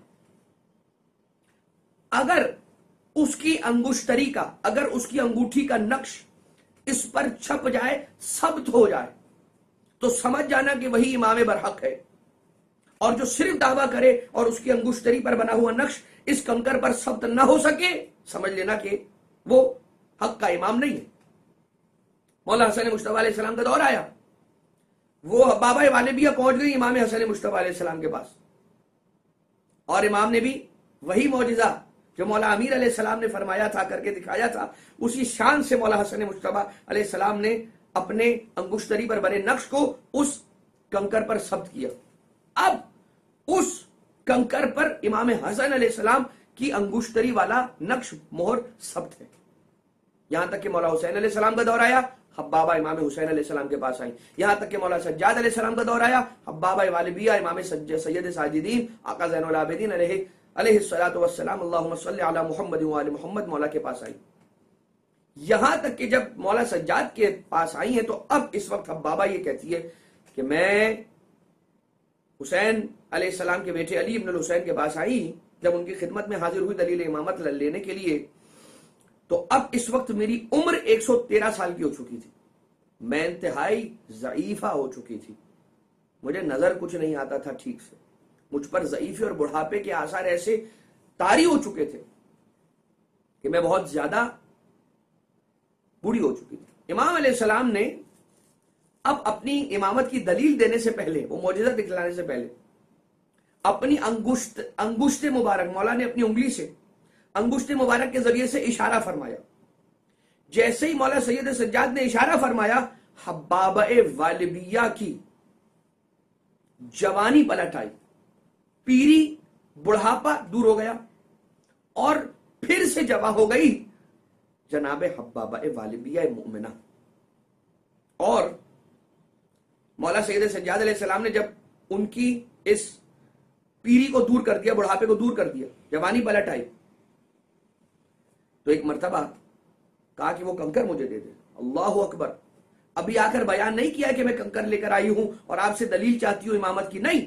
اگر اس کی انگشتری کا، اگر اس کی انگوٹھی کا نقش اس پر چھپ جائے، ثبت ہو جائے، تو سمجھ جانا کہ وہی امام برحق ہے. اور جو صرف دعویٰ کرے اور اس کی انگشتری پر بنا ہوا نقش اس کنکر پر ثبت نہ ہو سکے، سمجھ لینا کہ وہ حق کا امام نہیں ہے. مولا حسن مجتبیٰ علیہ السلام کا دور آیا، وہ حبابہ والبیہ پہنچ گئی امام حسن مجتبیٰ علیہ السلام کے پاس، اور امام نے بھی وہی معجزہ جو مولا امیر علیہ السلام نے فرمایا تھا، کر کے دکھایا تھا. اسی شان سے مولا حسن مجتبیٰ علیہ السلام نے اپنے انگشتری پر بنے نقش کو اس کنکر پر ثبت کیا. اب اس کنکر پر امام حسن علیہ السلام کی انگشتری والا نقش مہر ثبت ہے. یہاں تک کہ مولا حسین علیہ السلام کا دور آیا، حبابہ امام حسین علیہ السلام کے پاس آئیں. یہاں تک کہ مولا سجاد علیہ السلام کا دور آیا، حبابہ والبیہ امام سید ساجدین آقا زین العابدین علیہ الصلوۃ والسلام اللہم صلی علی محمد و آل محمد مولا کے پاس آئی. یہاں تک کہ جب مولا سجاد کے پاس آئی ہیں تو اب اس وقت حبابہ یہ کہتی ہے کہ میں حسین علیہ السلام کے بیٹے علی ابن الحسین کے پاس آئی، جب ان کی خدمت میں حاضر ہوئی دلیل امامت لینے کے لیے، تو اب اس وقت میری عمر 113 سال کی ہو چکی تھی، میں انتہائی ضعیفہ ہو چکی تھی، مجھے نظر کچھ نہیں آتا تھا ٹھیک سے، مجھ پر ضعیفی اور بڑھاپے کے آثار ایسے طاری ہو چکے تھے کہ میں بہت زیادہ بوڑھی ہو چکی تھی۔ امام علیہ السلام نے اب اپنی امامت کی دلیل دینے سے پہلے، وہ معجزہ دکھلانے سے پہلے، اپنی انگشت مبارک، مولا نے اپنی انگلی سے انگشت مبارک کے ذریعے سے اشارہ فرمایا۔ جیسے ہی مولا سید سجاد نے اشارہ فرمایا، حبابہ والبیہ کی جوانی پلٹ آئی، پیری بڑھاپا دور ہو گیا، اور پھر سے جوان ہو گئی جناب حبابہ والبیہ مومنہ۔ اور مولا سید سجاد علیہ السلام نے جب ان کی اس پیری کو دور کر دیا، بڑھاپے کو دور کر دیا، جوانی پلٹ آئی، تو ایک مرتبہ کہا کہ وہ کنکر مجھے دے دے۔ اللہ اکبر! ابھی آ کر بیان نہیں کیا کہ میں کنکر لے کر آئی ہوں اور آپ سے دلیل چاہتی ہوں امامت کی، نہیں،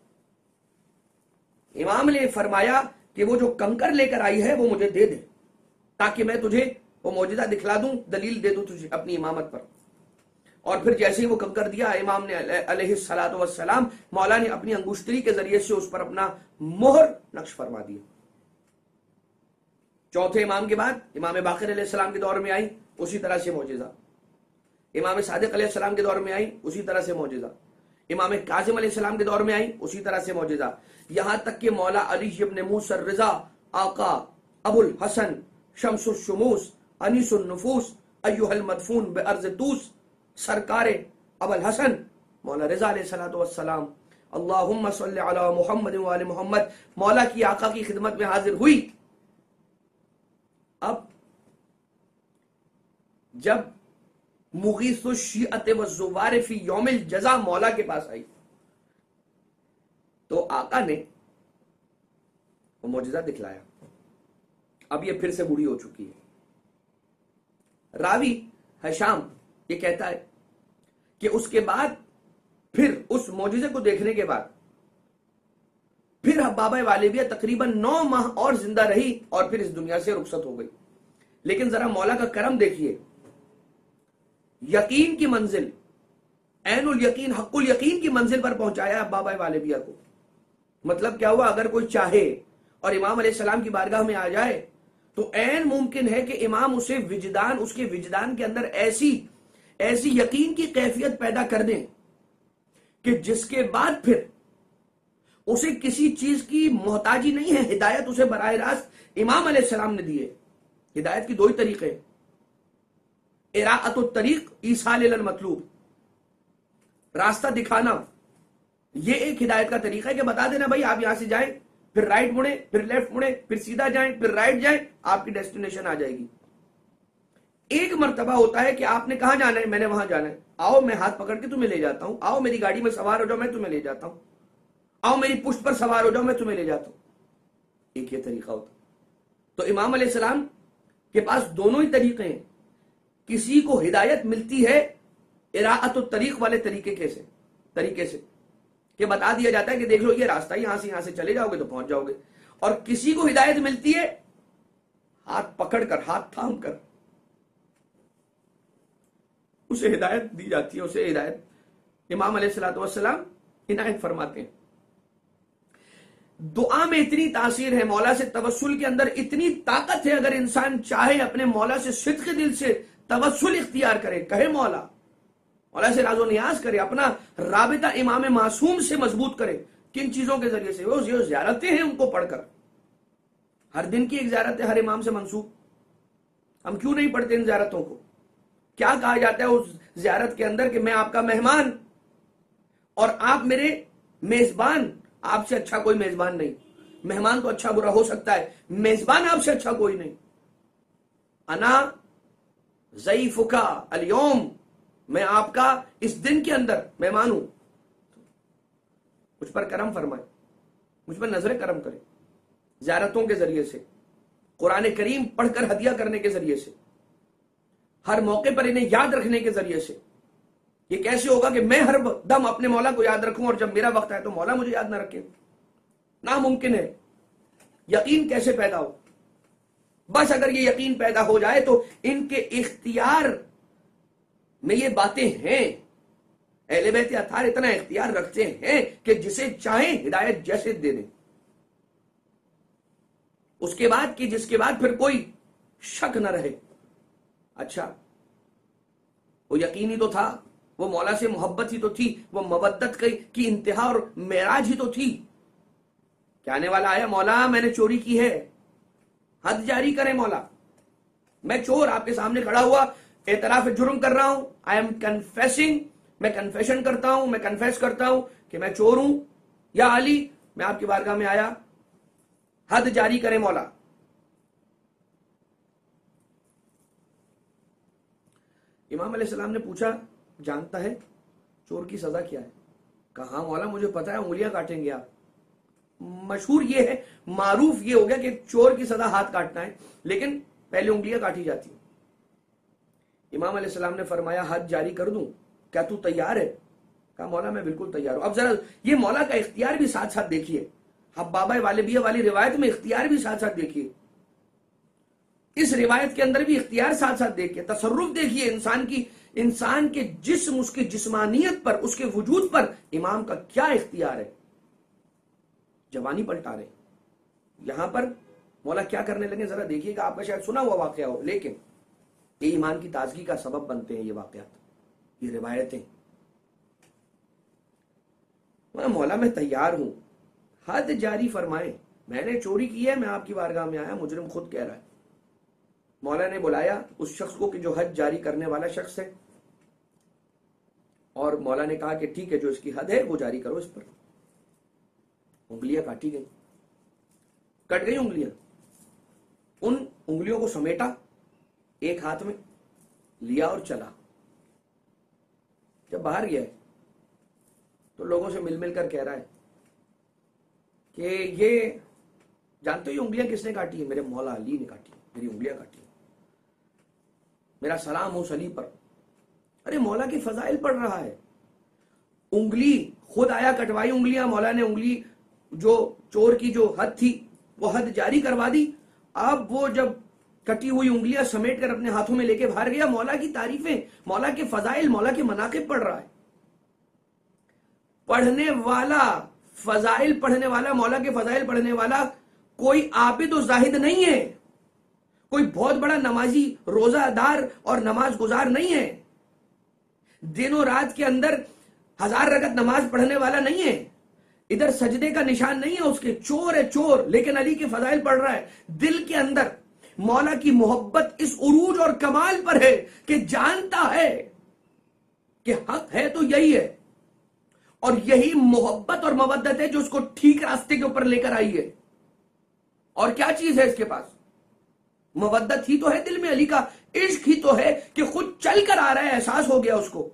امام نے فرمایا کہ وہ جو کنکر لے کر آئی ہے وہ مجھے دے دے، تاکہ میں تجھے وہ معجزہ دکھلا دوں، دلیل دے دوں تجھے اپنی امامت پر۔ اور پھر جیسے ہی وہ کنکر دیا، امام نے علیہ الصلوۃ والسلام، مولا نے اپنی انگشتری کے ذریعے سے اس پر اپنا مہر نقش فرما دیا۔ چوتھے امام کے بعد امام باقر علیہ السلام کے دور میں آئی، اسی طرح سے معجزہ۔ امام صادق علیہ السلام کے دور میں آئی، اسی طرح سے معجزہ۔ امام کاظم علیہ السلام کے دور میں آئی، اسی طرح سے معجزہ، یہاں تک کہ مولا علی ابن موسیٰ الرضا، آقا ابو الحسن شمس الشموس انیس النفوس ایھا المدفون بارض طوس، سرکار ابو الحسن مولا رضا علیہ السلام، اللہم صلی علی محمد و آل محمد، مولا کی آقا کی خدمت میں حاضر ہوئی۔ اب جب مغیث الشیعۃ والزوار فی یوم الجزا مولا کے پاس آئی، تو آقا نے وہ معجزہ دکھلایا۔ اب یہ پھر سے بوڑھی ہو چکی ہے۔ راوی ہشام یہ کہتا ہے کہ اس کے بعد پھر اس معجزے کو دیکھنے کے بعد پھر حبابہ والبیہ تقریباً 9 ماہ اور زندہ رہی اور پھر اس دنیا سے رخصت ہو گئی۔ لیکن ذرا مولا کا کرم دیکھیے، یقین کی منزل، عین الیقین، حق الیقین کی منزل پر پہنچایا حبابہ والبیہ کو۔ مطلب کیا ہوا؟ اگر کوئی چاہے اور امام علیہ السلام کی بارگاہ میں آ جائے تو عین ممکن ہے کہ امام اسے وجدان، اس کے وجدان کے اندر ایسی یقین کی کیفیت پیدا کر دیں کہ جس کے بعد پھر اسے کسی چیز کی محتاجی نہیں ہے۔ ہدایت اسے براہ راست امام علیہ السلام نے دی ہے۔ ہدایت کی 2 ہی طریقے ہیں، اراءۃ الطریق، ایصال الی المطلوب، راستہ دکھانا، یہ ایک ہدایت کا طریقہ ہے کہ بتا دینا بھائی آپ یہاں سے جائیں، پھر رائٹ مڑیں، پھر لیفٹ مڑیں، پھر سیدھا جائیں، پھر رائٹ جائیں، آپ کی ڈیسٹینیشن آ جائے گی۔ ایک مرتبہ ہوتا ہے کہ آپ نے کہاں جانا ہے؟ میں نے وہاں جانا ہے، آؤ میں ہاتھ پکڑ کے تمہیں لے جاتا ہوں، آؤ میری گاڑی میں سوار ہو جاؤ میں تمہیں لے جاتا ہوں، آؤ میری پشت پر سوار ہو جاؤ میں تمہیں لے جاتا ہوں۔ ایک یہ طریقہ ہوتا ہے۔ تو امام علیہ السلام کے پاس دونوں ہی طریقے ہیں۔ کسی کو ہدایت ملتی ہے اراءۃ الطریق والے طریقے سے کہ بتا دیا جاتا ہے کہ دیکھ لو یہ راستہ، یہاں سے چلے جاؤ گے تو پہنچ جاؤ گے، اور کسی کو ہدایت ملتی ہے ہاتھ پکڑ کر، ہاتھ تھام کر اسے ہدایت دی جاتی ہے، اسے ہدایت امام علیہ الصلوۃ والسلام عنایت فرماتے ہیں۔ دعا میں اتنی تاثیر ہے، مولا سے توسل کے اندر اتنی طاقت ہے، اگر انسان چاہے اپنے مولا سے صدق دل سے توسل اختیار کرے، کہے مولا سے راز و نیاز کرے، اپنا رابطہ امام معصوم سے مضبوط کرے۔ کن چیزوں کے ذریعے سے؟ وہ جو زیارتیں ہیں ان کو پڑھ کر، ہر دن کی ایک زیارت ہے ہر امام سے منسوب، ہم کیوں نہیں پڑھتے ان زیارتوں کو؟ کیا کہا جاتا ہے اس زیارت کے اندر کہ میں آپ کا مہمان اور آپ میرے میزبان، آپ سے اچھا کوئی میزبان نہیں۔ مہمان تو اچھا برا ہو سکتا ہے، میزبان آپ سے اچھا کوئی نہیں۔ انا ضیفک الیوم، میں آپ کا اس دن کے اندر مہمان ہوں، مجھ پر کرم فرمائے، مجھ پر نظر کرم کرے، زیارتوں کے ذریعے سے، قرآن کریم پڑھ کر ہدیہ کرنے کے ذریعے سے، ہر موقع پر انہیں یاد رکھنے کے ذریعے سے، یہ کیسے ہوگا کہ میں ہر دم اپنے مولا کو یاد رکھوں اور جب میرا وقت آئے تو مولا مجھے یاد نہ رکھے؟ ناممکن ہے. یقین کیسے پیدا ہو؟ بس اگر یہ یقین پیدا ہو جائے تو ان کے اختیار میں یہ باتیں ہیں. اہل بیت اطہار اتنا اختیار رکھتے ہیں کہ جسے چاہیں ہدایت جیسے دے دیں. اس کے بعد کہ جس کے بعد پھر کوئی شک نہ رہے. اچھا وہ یقینی تو تھا، وہ مولا سے محبت ہی تو تھی، وہ مودت کی انتہا اور معراج ہی تو تھی. کیا آنے والا آیا، مولا میں نے چوری کی ہے، حد جاری کرے مولا. میں چور آپ کے سامنے کھڑا ہوا اعتراف جرم کر رہا ہوں. آئی ایم کنفیسنگ، میں کنفیشن کرتا ہوں، میں کنفیس کرتا ہوں کہ میں چور ہوں. یا علی میں آپ کی بارگاہ میں آیا، حد جاری کرے مولا. امام علیہ السلام نے پوچھا جانتا ہے چور کی سزا کیا ہے؟ کہا مولا مجھے پتا ہے، انگلیاں کاٹیں گے آپ. مشہور یہ ہے، معروف یہ ہو گیا کہ چور کی سزا ہاتھ کاٹنا ہے، لیکن پہلے انگلیاں کاٹی جاتی ہیں. امام علیہ السلام نے فرمایا حد جاری کر دوں، کیا تو تیار ہے؟ کہا مولا میں بالکل تیار ہوں. اب ذرا یہ مولا کا اختیار بھی ساتھ ساتھ دیکھیے. اب بابا والبیہ والی روایت میں اختیار بھی ساتھ ساتھ دیکھیے، اس روایت کے اندر بھی اختیار ساتھ ساتھ دیکھیے. تصرف دیکھیے انسان کے جسم، اس کی جسمانیت پر، اس کے وجود پر امام کا کیا اختیار ہے. جوانی پلٹا رہے. یہاں پر مولا کیا کرنے لگے ذرا دیکھیے گا. آپ کا شاید سنا ہوا واقعہ ہو، لیکن یہ ایمان کی تازگی کا سبب بنتے ہیں یہ واقعات، یہ روایتیں. مولا میں تیار ہوں، حد جاری فرمائیں. میں نے چوری کی ہے، میں آپ کی بارگاہ میں آیا، مجرم خود کہہ رہا ہے. مولا نے بلایا اس شخص کو کہ جو حد جاری کرنے والا شخص ہے، اور مولا نے کہا کہ ٹھیک ہے، جو اس کی حد ہے وہ جاری کرو اس پر. انگلیاں کاٹی گئی، کٹ گئی انگلیاں. ان انگلیوں کو سمیٹا، ایک ہاتھ میں لیا اور چلا. جب باہر گیا تو لوگوں سے مل مل کر کہہ رہا ہے کہ یہ جانتے ہو یہ انگلیاں کس نے کاٹی ہیں؟ میرے مولا علی نے کاٹی، میری انگلیاں کاٹی. میرا سلام ہو صلیب پر. ارے مولا کی فضائل پڑھ رہا ہے. انگلی خود آیا، کٹوائی انگلیاں. مولا نے انگلی جو چور کی جو حد تھی وہ حد جاری کروا دی. اب وہ جب کٹی ہوئی انگلیاں سمیٹ کر اپنے ہاتھوں میں لے کے باہر گیا، مولا کی تعریفیں، مولا کے فضائل، مولا کے مناقب پڑھ رہا ہے. پڑھنے والا، فضائل پڑھنے والا، مولا کے فضائل پڑھنے والا کوئی عابد و زاہد نہیں ہے، کوئی بہت بڑا نمازی، روزہ دار اور نماز گزار نہیں ہے، دن و رات کے اندر 1000 رکعت نماز پڑھنے والا نہیں ہے، ادھر سجدے کا نشان نہیں ہے اس کے. چور ہے چور، لیکن علی کے فضائل پڑھ رہا ہے. دل کے اندر مولا کی محبت اس عروج اور کمال پر ہے کہ جانتا ہے کہ حق ہے تو یہی ہے، اور یہی محبت اور مودت ہے جو اس کو ٹھیک راستے کے اوپر لے کر آئی ہے. اور کیا چیز ہے اس کے پاس؟ مودت ہی تو ہے دل میں، علی کا عشق ہی تو ہے کہ خود چل کر آ رہا ہے، احساس ہو گیا اس کو.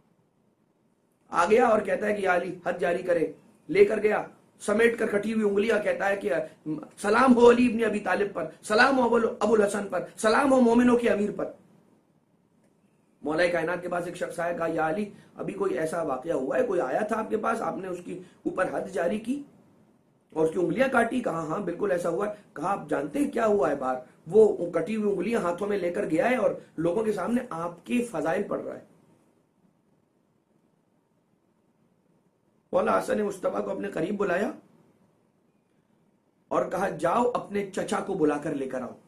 آ گیا اور کہتا ہے کہ یا علی حد جاری کرے. لے کر گیا، سمیٹ کر کٹی ہوئی انگلیاں، کہتا ہے کہ سلام ہو علی ابن ابی طالب پر، سلام ہو ابو الحسن پر، سلام ہو مومنوں کے امیر پر. مولا کائنات کے پاس ایک شخص آیا، کہا یا علی ابھی کوئی ایسا واقعہ ہوا ہے، کوئی آیا تھا آپ کے پاس، آپ نے اس کی اوپر حد جاری کی اور اس کی انگلیاں کاٹی؟ کہا ہاں بالکل ایسا ہوا ہے. کہا آپ جانتے ہیں کیا ہوا ہے باہر؟ وہ کٹی ہوئی انگلیاں ہاتھوں میں لے کر گیا ہے اور لوگوں کے سامنے آپ کے فضائل پڑھ رہا ہے. مولا حسن مصطفیٰ کو اپنے قریب بلایا اور کہا جاؤ اپنے چچا کو بلا کر لے کر آؤ.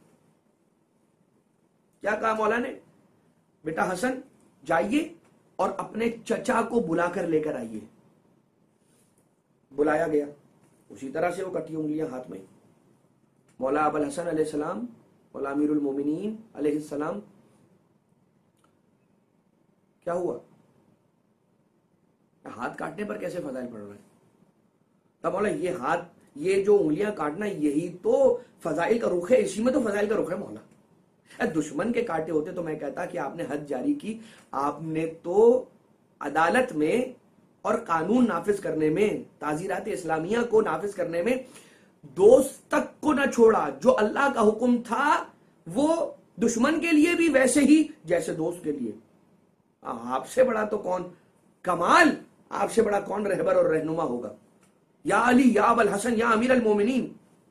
کیا کہا مولا نے؟ بیٹا حسن جائیے اور اپنے چچا کو بلا کر لے کر آئیے. بلایا گیا، اسی طرح سے وہ کٹی انگلیاں ہاتھ میں. مولا ابو الحسن علیہ السلام، مولا امیر المومنین علیہ السلام، کیا ہوا؟ ہاتھ کاٹنے پر کیسے فضائل پڑھ رہے ہیں؟ تب مولا یہ ہاتھ، یہ جو انگلیاں کاٹنا، یہی تو فضائل کا رخ ہے، اسی میں تو فضائل کا رخ ہے مولا. دشمن کے کاٹے ہوتے تو میں کہتا کہ آپ نے حد جاری کی، آپ نے تو عدالت میں اور قانون نافذ کرنے میں، تعزیرات اسلامیہ کو نافذ کرنے میں دوست تک کو نہ چھوڑا. جو اللہ کا حکم تھا وہ دشمن کے لیے بھی ویسے ہی جیسے دوست کے لیے. آپ سے بڑا تو کون کمال، آپ سے بڑا کون رہبر اور رہنما ہوگا؟ یا علی یا ابو الحسن یا امیر المومنین.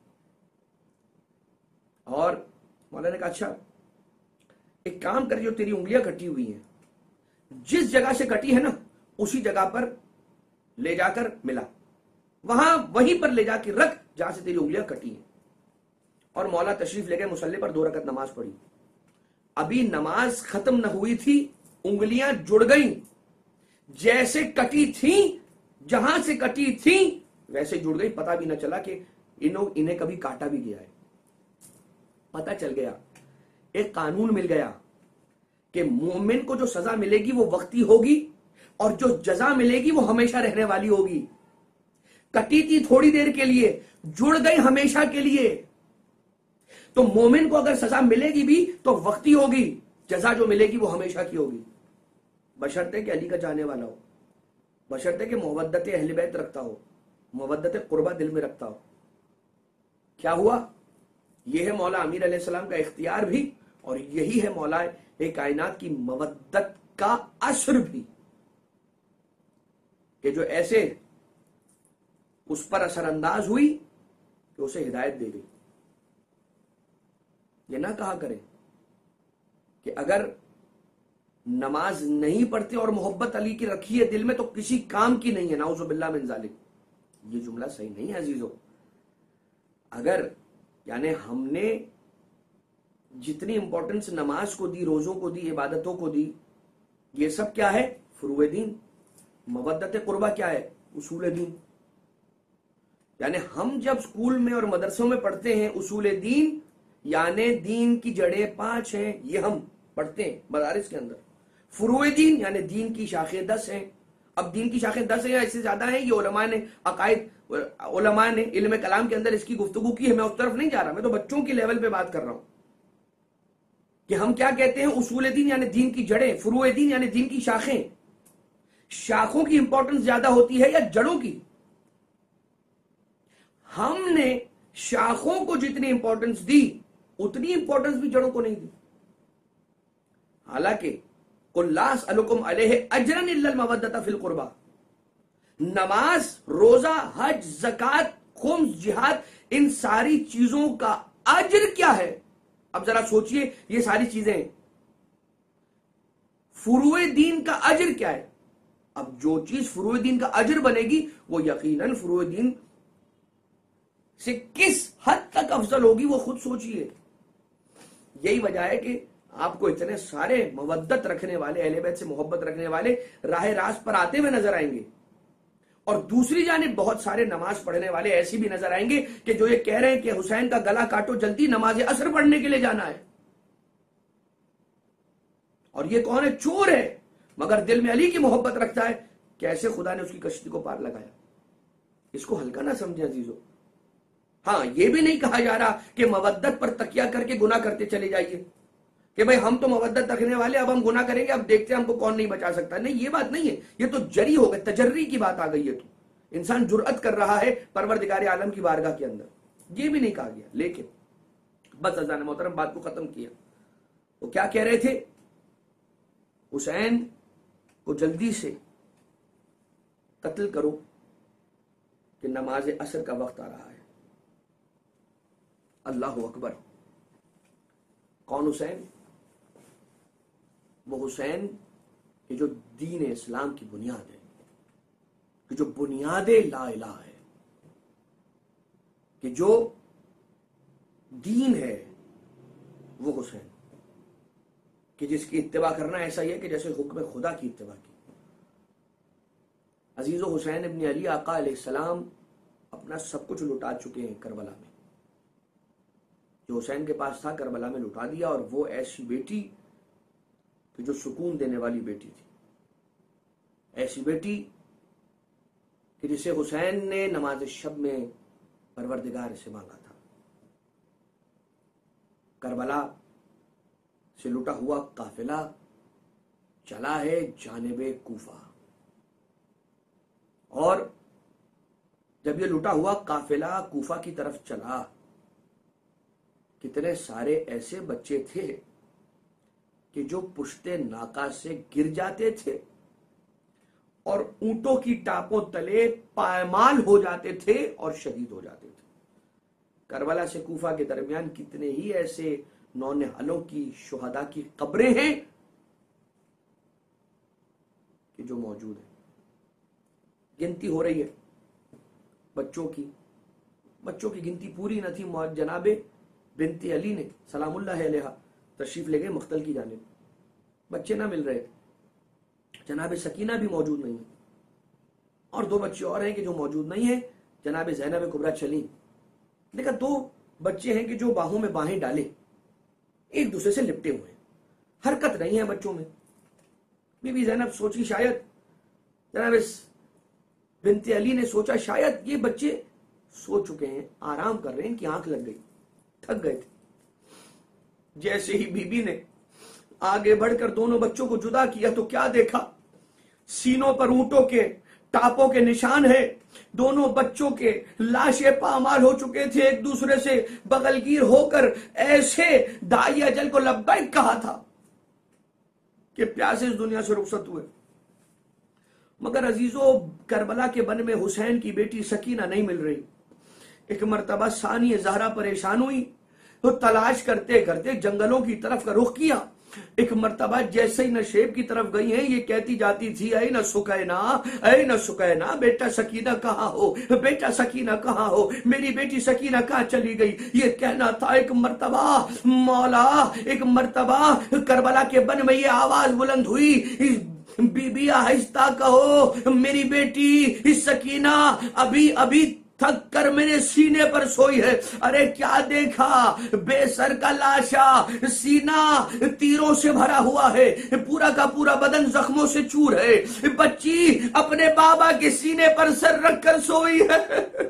اور مولا نے کہا اچھا ایک کام کر، جو تیری انگلیاں کٹی ہوئی ہیں جس جگہ سے کٹی ہے نا اسی جگہ پر لے جا کر ملا، وہیں پر لے جا کے رکھ جہاں سے تیری انگلیاں کٹی ہیں. اور مولا تشریف لے گئے مصلی پر، 2 رکعت نماز پڑھی. ابھی نماز ختم نہ ہوئی تھی، انگلیاں جڑ گئیں، جیسے کٹی تھیں، جہاں سے کٹی تھیں ویسے جڑ گئی. پتا بھی نہ چلا کہ انہیں کبھی کاٹا بھی گیا ہے. پتا چل گیا، ایک قانون مل گیا کہ مومن کو جو سزا ملے گی وہ وقتی ہوگی اور جو جزا ملے گی وہ ہمیشہ رہنے والی ہوگی. کٹی تھی تھوڑی دیر کے لیے، جڑ گئی ہمیشہ کے لیے. تو مومن کو اگر سزا ملے گی بھی تو وقتی ہوگی، جزا جو ملے گی وہ ہمیشہ کی ہوگی، بشرطے کہ علی کا جانے والا ہو، بشرطے کہ مودت اہل بیت رکھتا ہو، مودت قربہ دل میں رکھتا ہو. کیا ہوا؟ یہ ہے مولا امیر علیہ السلام کا اختیار بھی، اور یہی ہے مولا کائنات کی مودت کا اثر بھی، کہ جو ایسے اس پر اثر انداز ہوئی کہ اسے ہدایت دے گئی. یہ نہ کہا کرے کہ اگر نماز نہیں پڑھتے اور محبت علی کی رکھی ہے دل میں تو کسی کام کی نہیں ہے، نعوذ باللہ من ذالک. یہ جملہ صحیح نہیں ہے عزیزو. اگر یعنی ہم نے جتنی امپورٹنس نماز کو دی، روزوں کو دی، عبادتوں کو دی، یہ سب کیا ہے؟ فروع دین. مودت قربہ کیا ہے؟ اصول دین. یعنی ہم جب اسکول میں اور مدرسوں میں پڑھتے ہیں اصول دین، یعنی دین کی جڑیں 5 ہیں، یہ ہم پڑھتے ہیں مدارس کے اندر. فروع دین یعنی دین کی شاخیں 10 ہیں. اب دین کی شاخیں 10 ہیں یا اس سے زیادہ ہیں، یہ علماء نے علماء نے علم کلام کے اندر اس کی گفتگو کی ہے. میں اس طرف نہیں جا رہا، میں تو بچوں کی لیول پہ بات کر رہا ہوں کہ ہم کیا کہتے ہیں. اصول دین یعنی دین کی جڑیں، فروع دین یعنی دین کی شاخیں. شاخوں کی امپورٹنس زیادہ ہوتی ہے یا جڑوں کی؟ ہم نے شاخوں کو جتنی امپورٹنس دی اتنی امپورٹنس بھی جڑوں کو نہیں دی. حالانکہ قُلْ لَا أَسْأَلُكُمْ عَلَيْهِ أَجْرًا إِلَّا الْمَوَدَّةَ فِي الْقُرْبَى. نماز، روزہ، حج، زکات، خمس، جہاد، ان ساری چیزوں کا اجر کیا ہے؟ اب ذرا سوچئے، یہ ساری چیزیں فروع دین کا اجر کیا ہے؟ اب جو چیز فروع دین کا اجر بنے گی وہ یقیناً فروع دین سے کس حد تک افضل ہوگی وہ خود سوچئے. یہی وجہ ہے کہ آپ کو اتنے سارے مودت رکھنے والے، اہل بیت سے محبت رکھنے والے راہ راست پر آتے ہوئے نظر آئیں گے، اور دوسری جانب بہت سارے نماز پڑھنے والے ایسی بھی نظر آئیں گے کہ جو یہ کہہ رہے ہیں کہ حسین کا گلا کاٹو، جلدی نماز عصر پڑھنے کے لیے جانا ہے. اور یہ کون ہے؟ چور ہے، مگر دل میں علی کی محبت رکھتا ہے. کیسے خدا نے اس کی کشتی کو پار لگایا. اس کو ہلکا نہ سمجھیں عزیزو. ہاں یہ بھی نہیں کہا جا رہا کہ مودت پر تکیہ کر کے گناہ کرتے چلے جائیے کہ بھئی ہم تو مودت رکھنے والے، اب ہم گناہ کریں گے، اب دیکھتے ہیں ہم کو کون نہیں بچا سکتا. نہیں، یہ بات نہیں ہے. یہ تو جری ہو گئی، تجری کی بات آ گئی ہے. تو انسان جرأت کر رہا ہے پروردگار عالم کی بارگاہ کے اندر. یہ بھی نہیں کہا گیا. لیکن بس عزیزان محترم بات کو ختم کیا. وہ کیا کہہ رہے تھے؟ حسین کو جلدی سے قتل کرو کہ نماز عصر کا وقت آ رہا ہے. اللہ اکبر. کون حسین؟ وہ حسین کہ جو دین اسلام کی بنیاد ہے، کہ جو بنیاد لا الہ ہے، کہ جو دین ہے وہ حسین، کہ جس کی اتباع کرنا ایسا ہی ہے کہ جیسے حکم خدا کی اتباع کی. عزیز و حسین ابن علی آقا علیہ السلام اپنا سب کچھ لٹا چکے ہیں کربلا میں. جو حسین کے پاس تھا کربلا میں لٹا دیا، اور وہ ایسی بیٹی کہ جو سکون دینے والی بیٹی تھی، ایسی بیٹی کہ جسے حسین نے نماز شب میں پروردگار سے مانگا تھا. کربلا سے لٹا ہوا قافلہ چلا ہے جانب کوفہ، اور جب یہ لٹا ہوا قافلہ کوفہ کی طرف چلا، کتنے سارے ایسے بچے تھے کہ جو پشتے ناکا سے گر جاتے تھے اور اونٹوں کی ٹاپوں تلے پائمال ہو جاتے تھے اور شہید ہو جاتے تھے۔ کربلا سے کوفہ کے درمیان کتنے ہی ایسے نونہالوں کی شہداء کی قبریں ہیں کہ جو موجود ہیں۔ گنتی ہو رہی ہے بچوں کی گنتی پوری نہ تھی۔ جناب بنت علی نے سلام اللہ علیہ تشریف لے گئے مقتل کی جانب، بچے نہ مل رہے تھے، جناب سکینہ بھی موجود نہیں ہے، اور 2 بچے اور ہیں کہ جو موجود نہیں ہیں۔ جناب زینب کبریٰ چلی، دیکھا 2 بچے ہیں کہ جو باہوں میں باہیں ڈالے ایک دوسرے سے لپٹے ہوئے ہیں، حرکت نہیں ہے بچوں میں۔ بی بی زینب سوچی شاید، جناب بنت علی نے سوچا شاید یہ بچے سو چکے ہیں، آرام کر رہے ہیں، ان کی آنکھ لگ گئی، تھک گئے تھے۔ جیسے ہی بی بی نے آگے بڑھ کر دونوں بچوں کو جدا کیا تو کیا دیکھا؟ سینوں پر اونٹوں کے ٹاپوں کے نشان ہے، دونوں بچوں کے لاشیں پامال ہو چکے تھے، ایک دوسرے سے بغل گیر ہو کر ایسے داعی اجل کو لبیک کہا تھا کہ پیاسے اس دنیا سے رخصت ہوئے۔ مگر عزیزو، کربلا کے بن میں حسین کی بیٹی سکینہ نہیں مل رہی۔ ایک مرتبہ ثانی زہرا پریشان ہوئی تو تلاش کرتے کرتے جنگلوں کی طرف کا رخ کیا۔ ایک مرتبہ جیسے ہی نشیب کی طرف گئی ہیں، یہ کہتی جاتی تھی اے نہ سکینہ، اے نہ سکینہ، بیٹا سکینہ کہاں ہو، بیٹا سکینہ کہاں ہو، میری بیٹی سکینہ کہاں چلی گئی، یہ کہنا تھا۔ ایک مرتبہ مولا، ایک مرتبہ کربلا کے بن میں یہ آواز بلند ہوئی، بی بی آہستہ کہو، میری بیٹی سکینہ ابھی ابھی تھک کر میرے سینے پر سوئی ہے۔ ارے کیا دیکھا، بے سر کا لاشا، سینہ تیروں سے بھرا ہوا ہے، پورا کا پورا بدن زخموں سے چور ہے، بچی اپنے بابا کے سینے پر سر رکھ کر سوئی ہے۔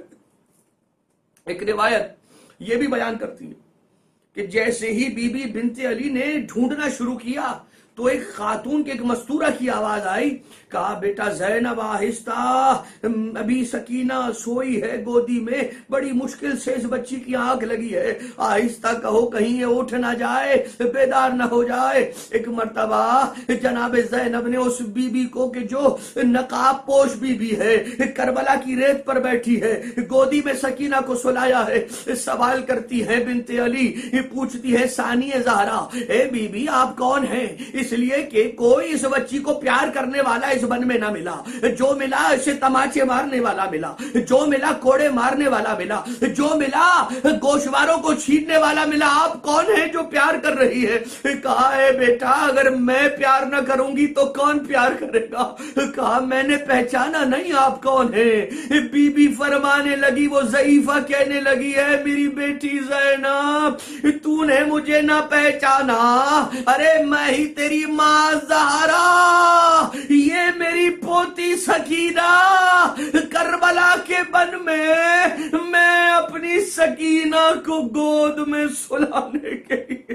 ایک روایت یہ بھی بیان کرتی ہے کہ جیسے ہی بی بی بنت علی نے ڈھونڈنا شروع کیا تو ایک خاتون کے ایک مستورہ کی آواز آئی، کہا بیٹا زینب آہستہ، ابھی سکینہ سوئی ہے گودی میں، بڑی مشکل سے اس بچی کی آنکھ لگی ہے، آہستہ کہو کہیں یہ اٹھ نہ جائے، بیدار نہ ہو جائے۔ ایک مرتبہ جناب زینب نے اس بی بی کو کہ جو نقاب پوش بی بی ہے، کربلا کی ریت پر بیٹھی ہے، گودی میں سکینہ کو سلایا ہے۔ سوال کرتی ہے بنت علی، پوچھتی ہے ثانی زہرا، اے بی بی آپ کون ہیں؟ اس لیے کہ کوئی اس بچی کو پیار کرنے والا اس بن میں نہ ملا، جو ملا اسے تماچے مارنے والا ملا، جو ملا کوڑے مارنے والا ملا، جو ملا گوشواروں کو چھیننے والا ملا، آپ کون ہیں جو پیار کر رہی ہے؟ کہا ہے بیٹا اگر میں پیار نہ کروں گی تو کون پیار کرے گا؟ کہا میں نے پہچانا نہیں آپ کون ہیں۔ بی بی فرمانے لگی، وہ ضعیفہ کہنے لگی ہے میری بیٹی زینب تو نے مجھے نہ پہچانا، ارے میں ہی تیری ماں زہرا، یہ میری پوتی سکینہ، کربلا کے بن میں اپنی سکینہ کو گود میں سلانے کے لیے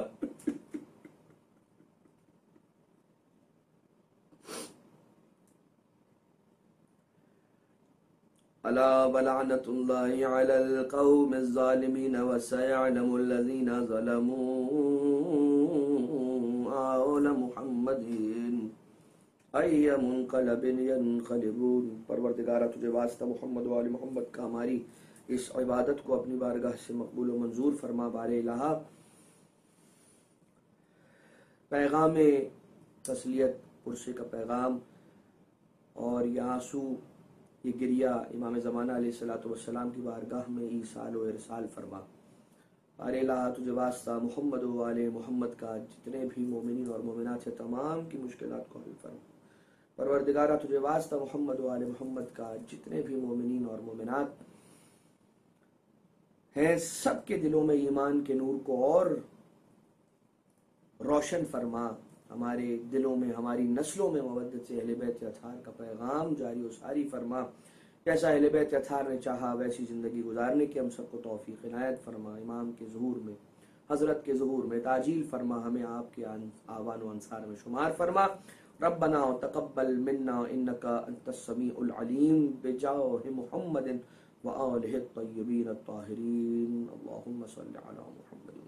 الا ولعنت اللہ علی القوم الظالمین وسيعلم الذین ظلموا آل محمد ای منقلب ینقلبون۔ پروردگارہ تجھے واسطہ محمد و آل محمد کا ہماری اس عبادت کو اپنی بارگاہ سے مقبول و منظور فرما۔ بار الہ پیغام تسلیت پرسے کا پیغام اور یہ آنسو، یہ گریہ امام زمانہ علیہ السلام کی بارگاہ میں ایصال و ارسال فرما۔ بار الہ تجھے واسطہ محمد و آل محمد کا جتنے بھی مومنین اور مومنات ہیں تمام کی مشکلات کو حل فرما۔ پروردگارہ تجھے واسطہ محمد و آل محمد کا جتنے بھی مومنین اور مومنات ہیں سب کے دلوں میں ایمان کے نور کو اور روشن فرما، ہمارے دلوں میں ہماری نسلوں میں مودت سے اہل بیت اطہار کا پیغام جاری و ساری فرما۔ جیسا اہل بیت اطہار نے چاہا ویسی زندگی گزارنے کی ہم سب کو توفیق عنایت فرما۔ امام کے ظہور میں، حضرت کے ظہور میں تعجیل فرما، ہمیں آپ کے آوان و انصار میں شمار فرما۔ ربنا تقبل منا انك انت السميع العليم بجاه محمد وآله الطيبين الطاهرين، اللهم صل على محمد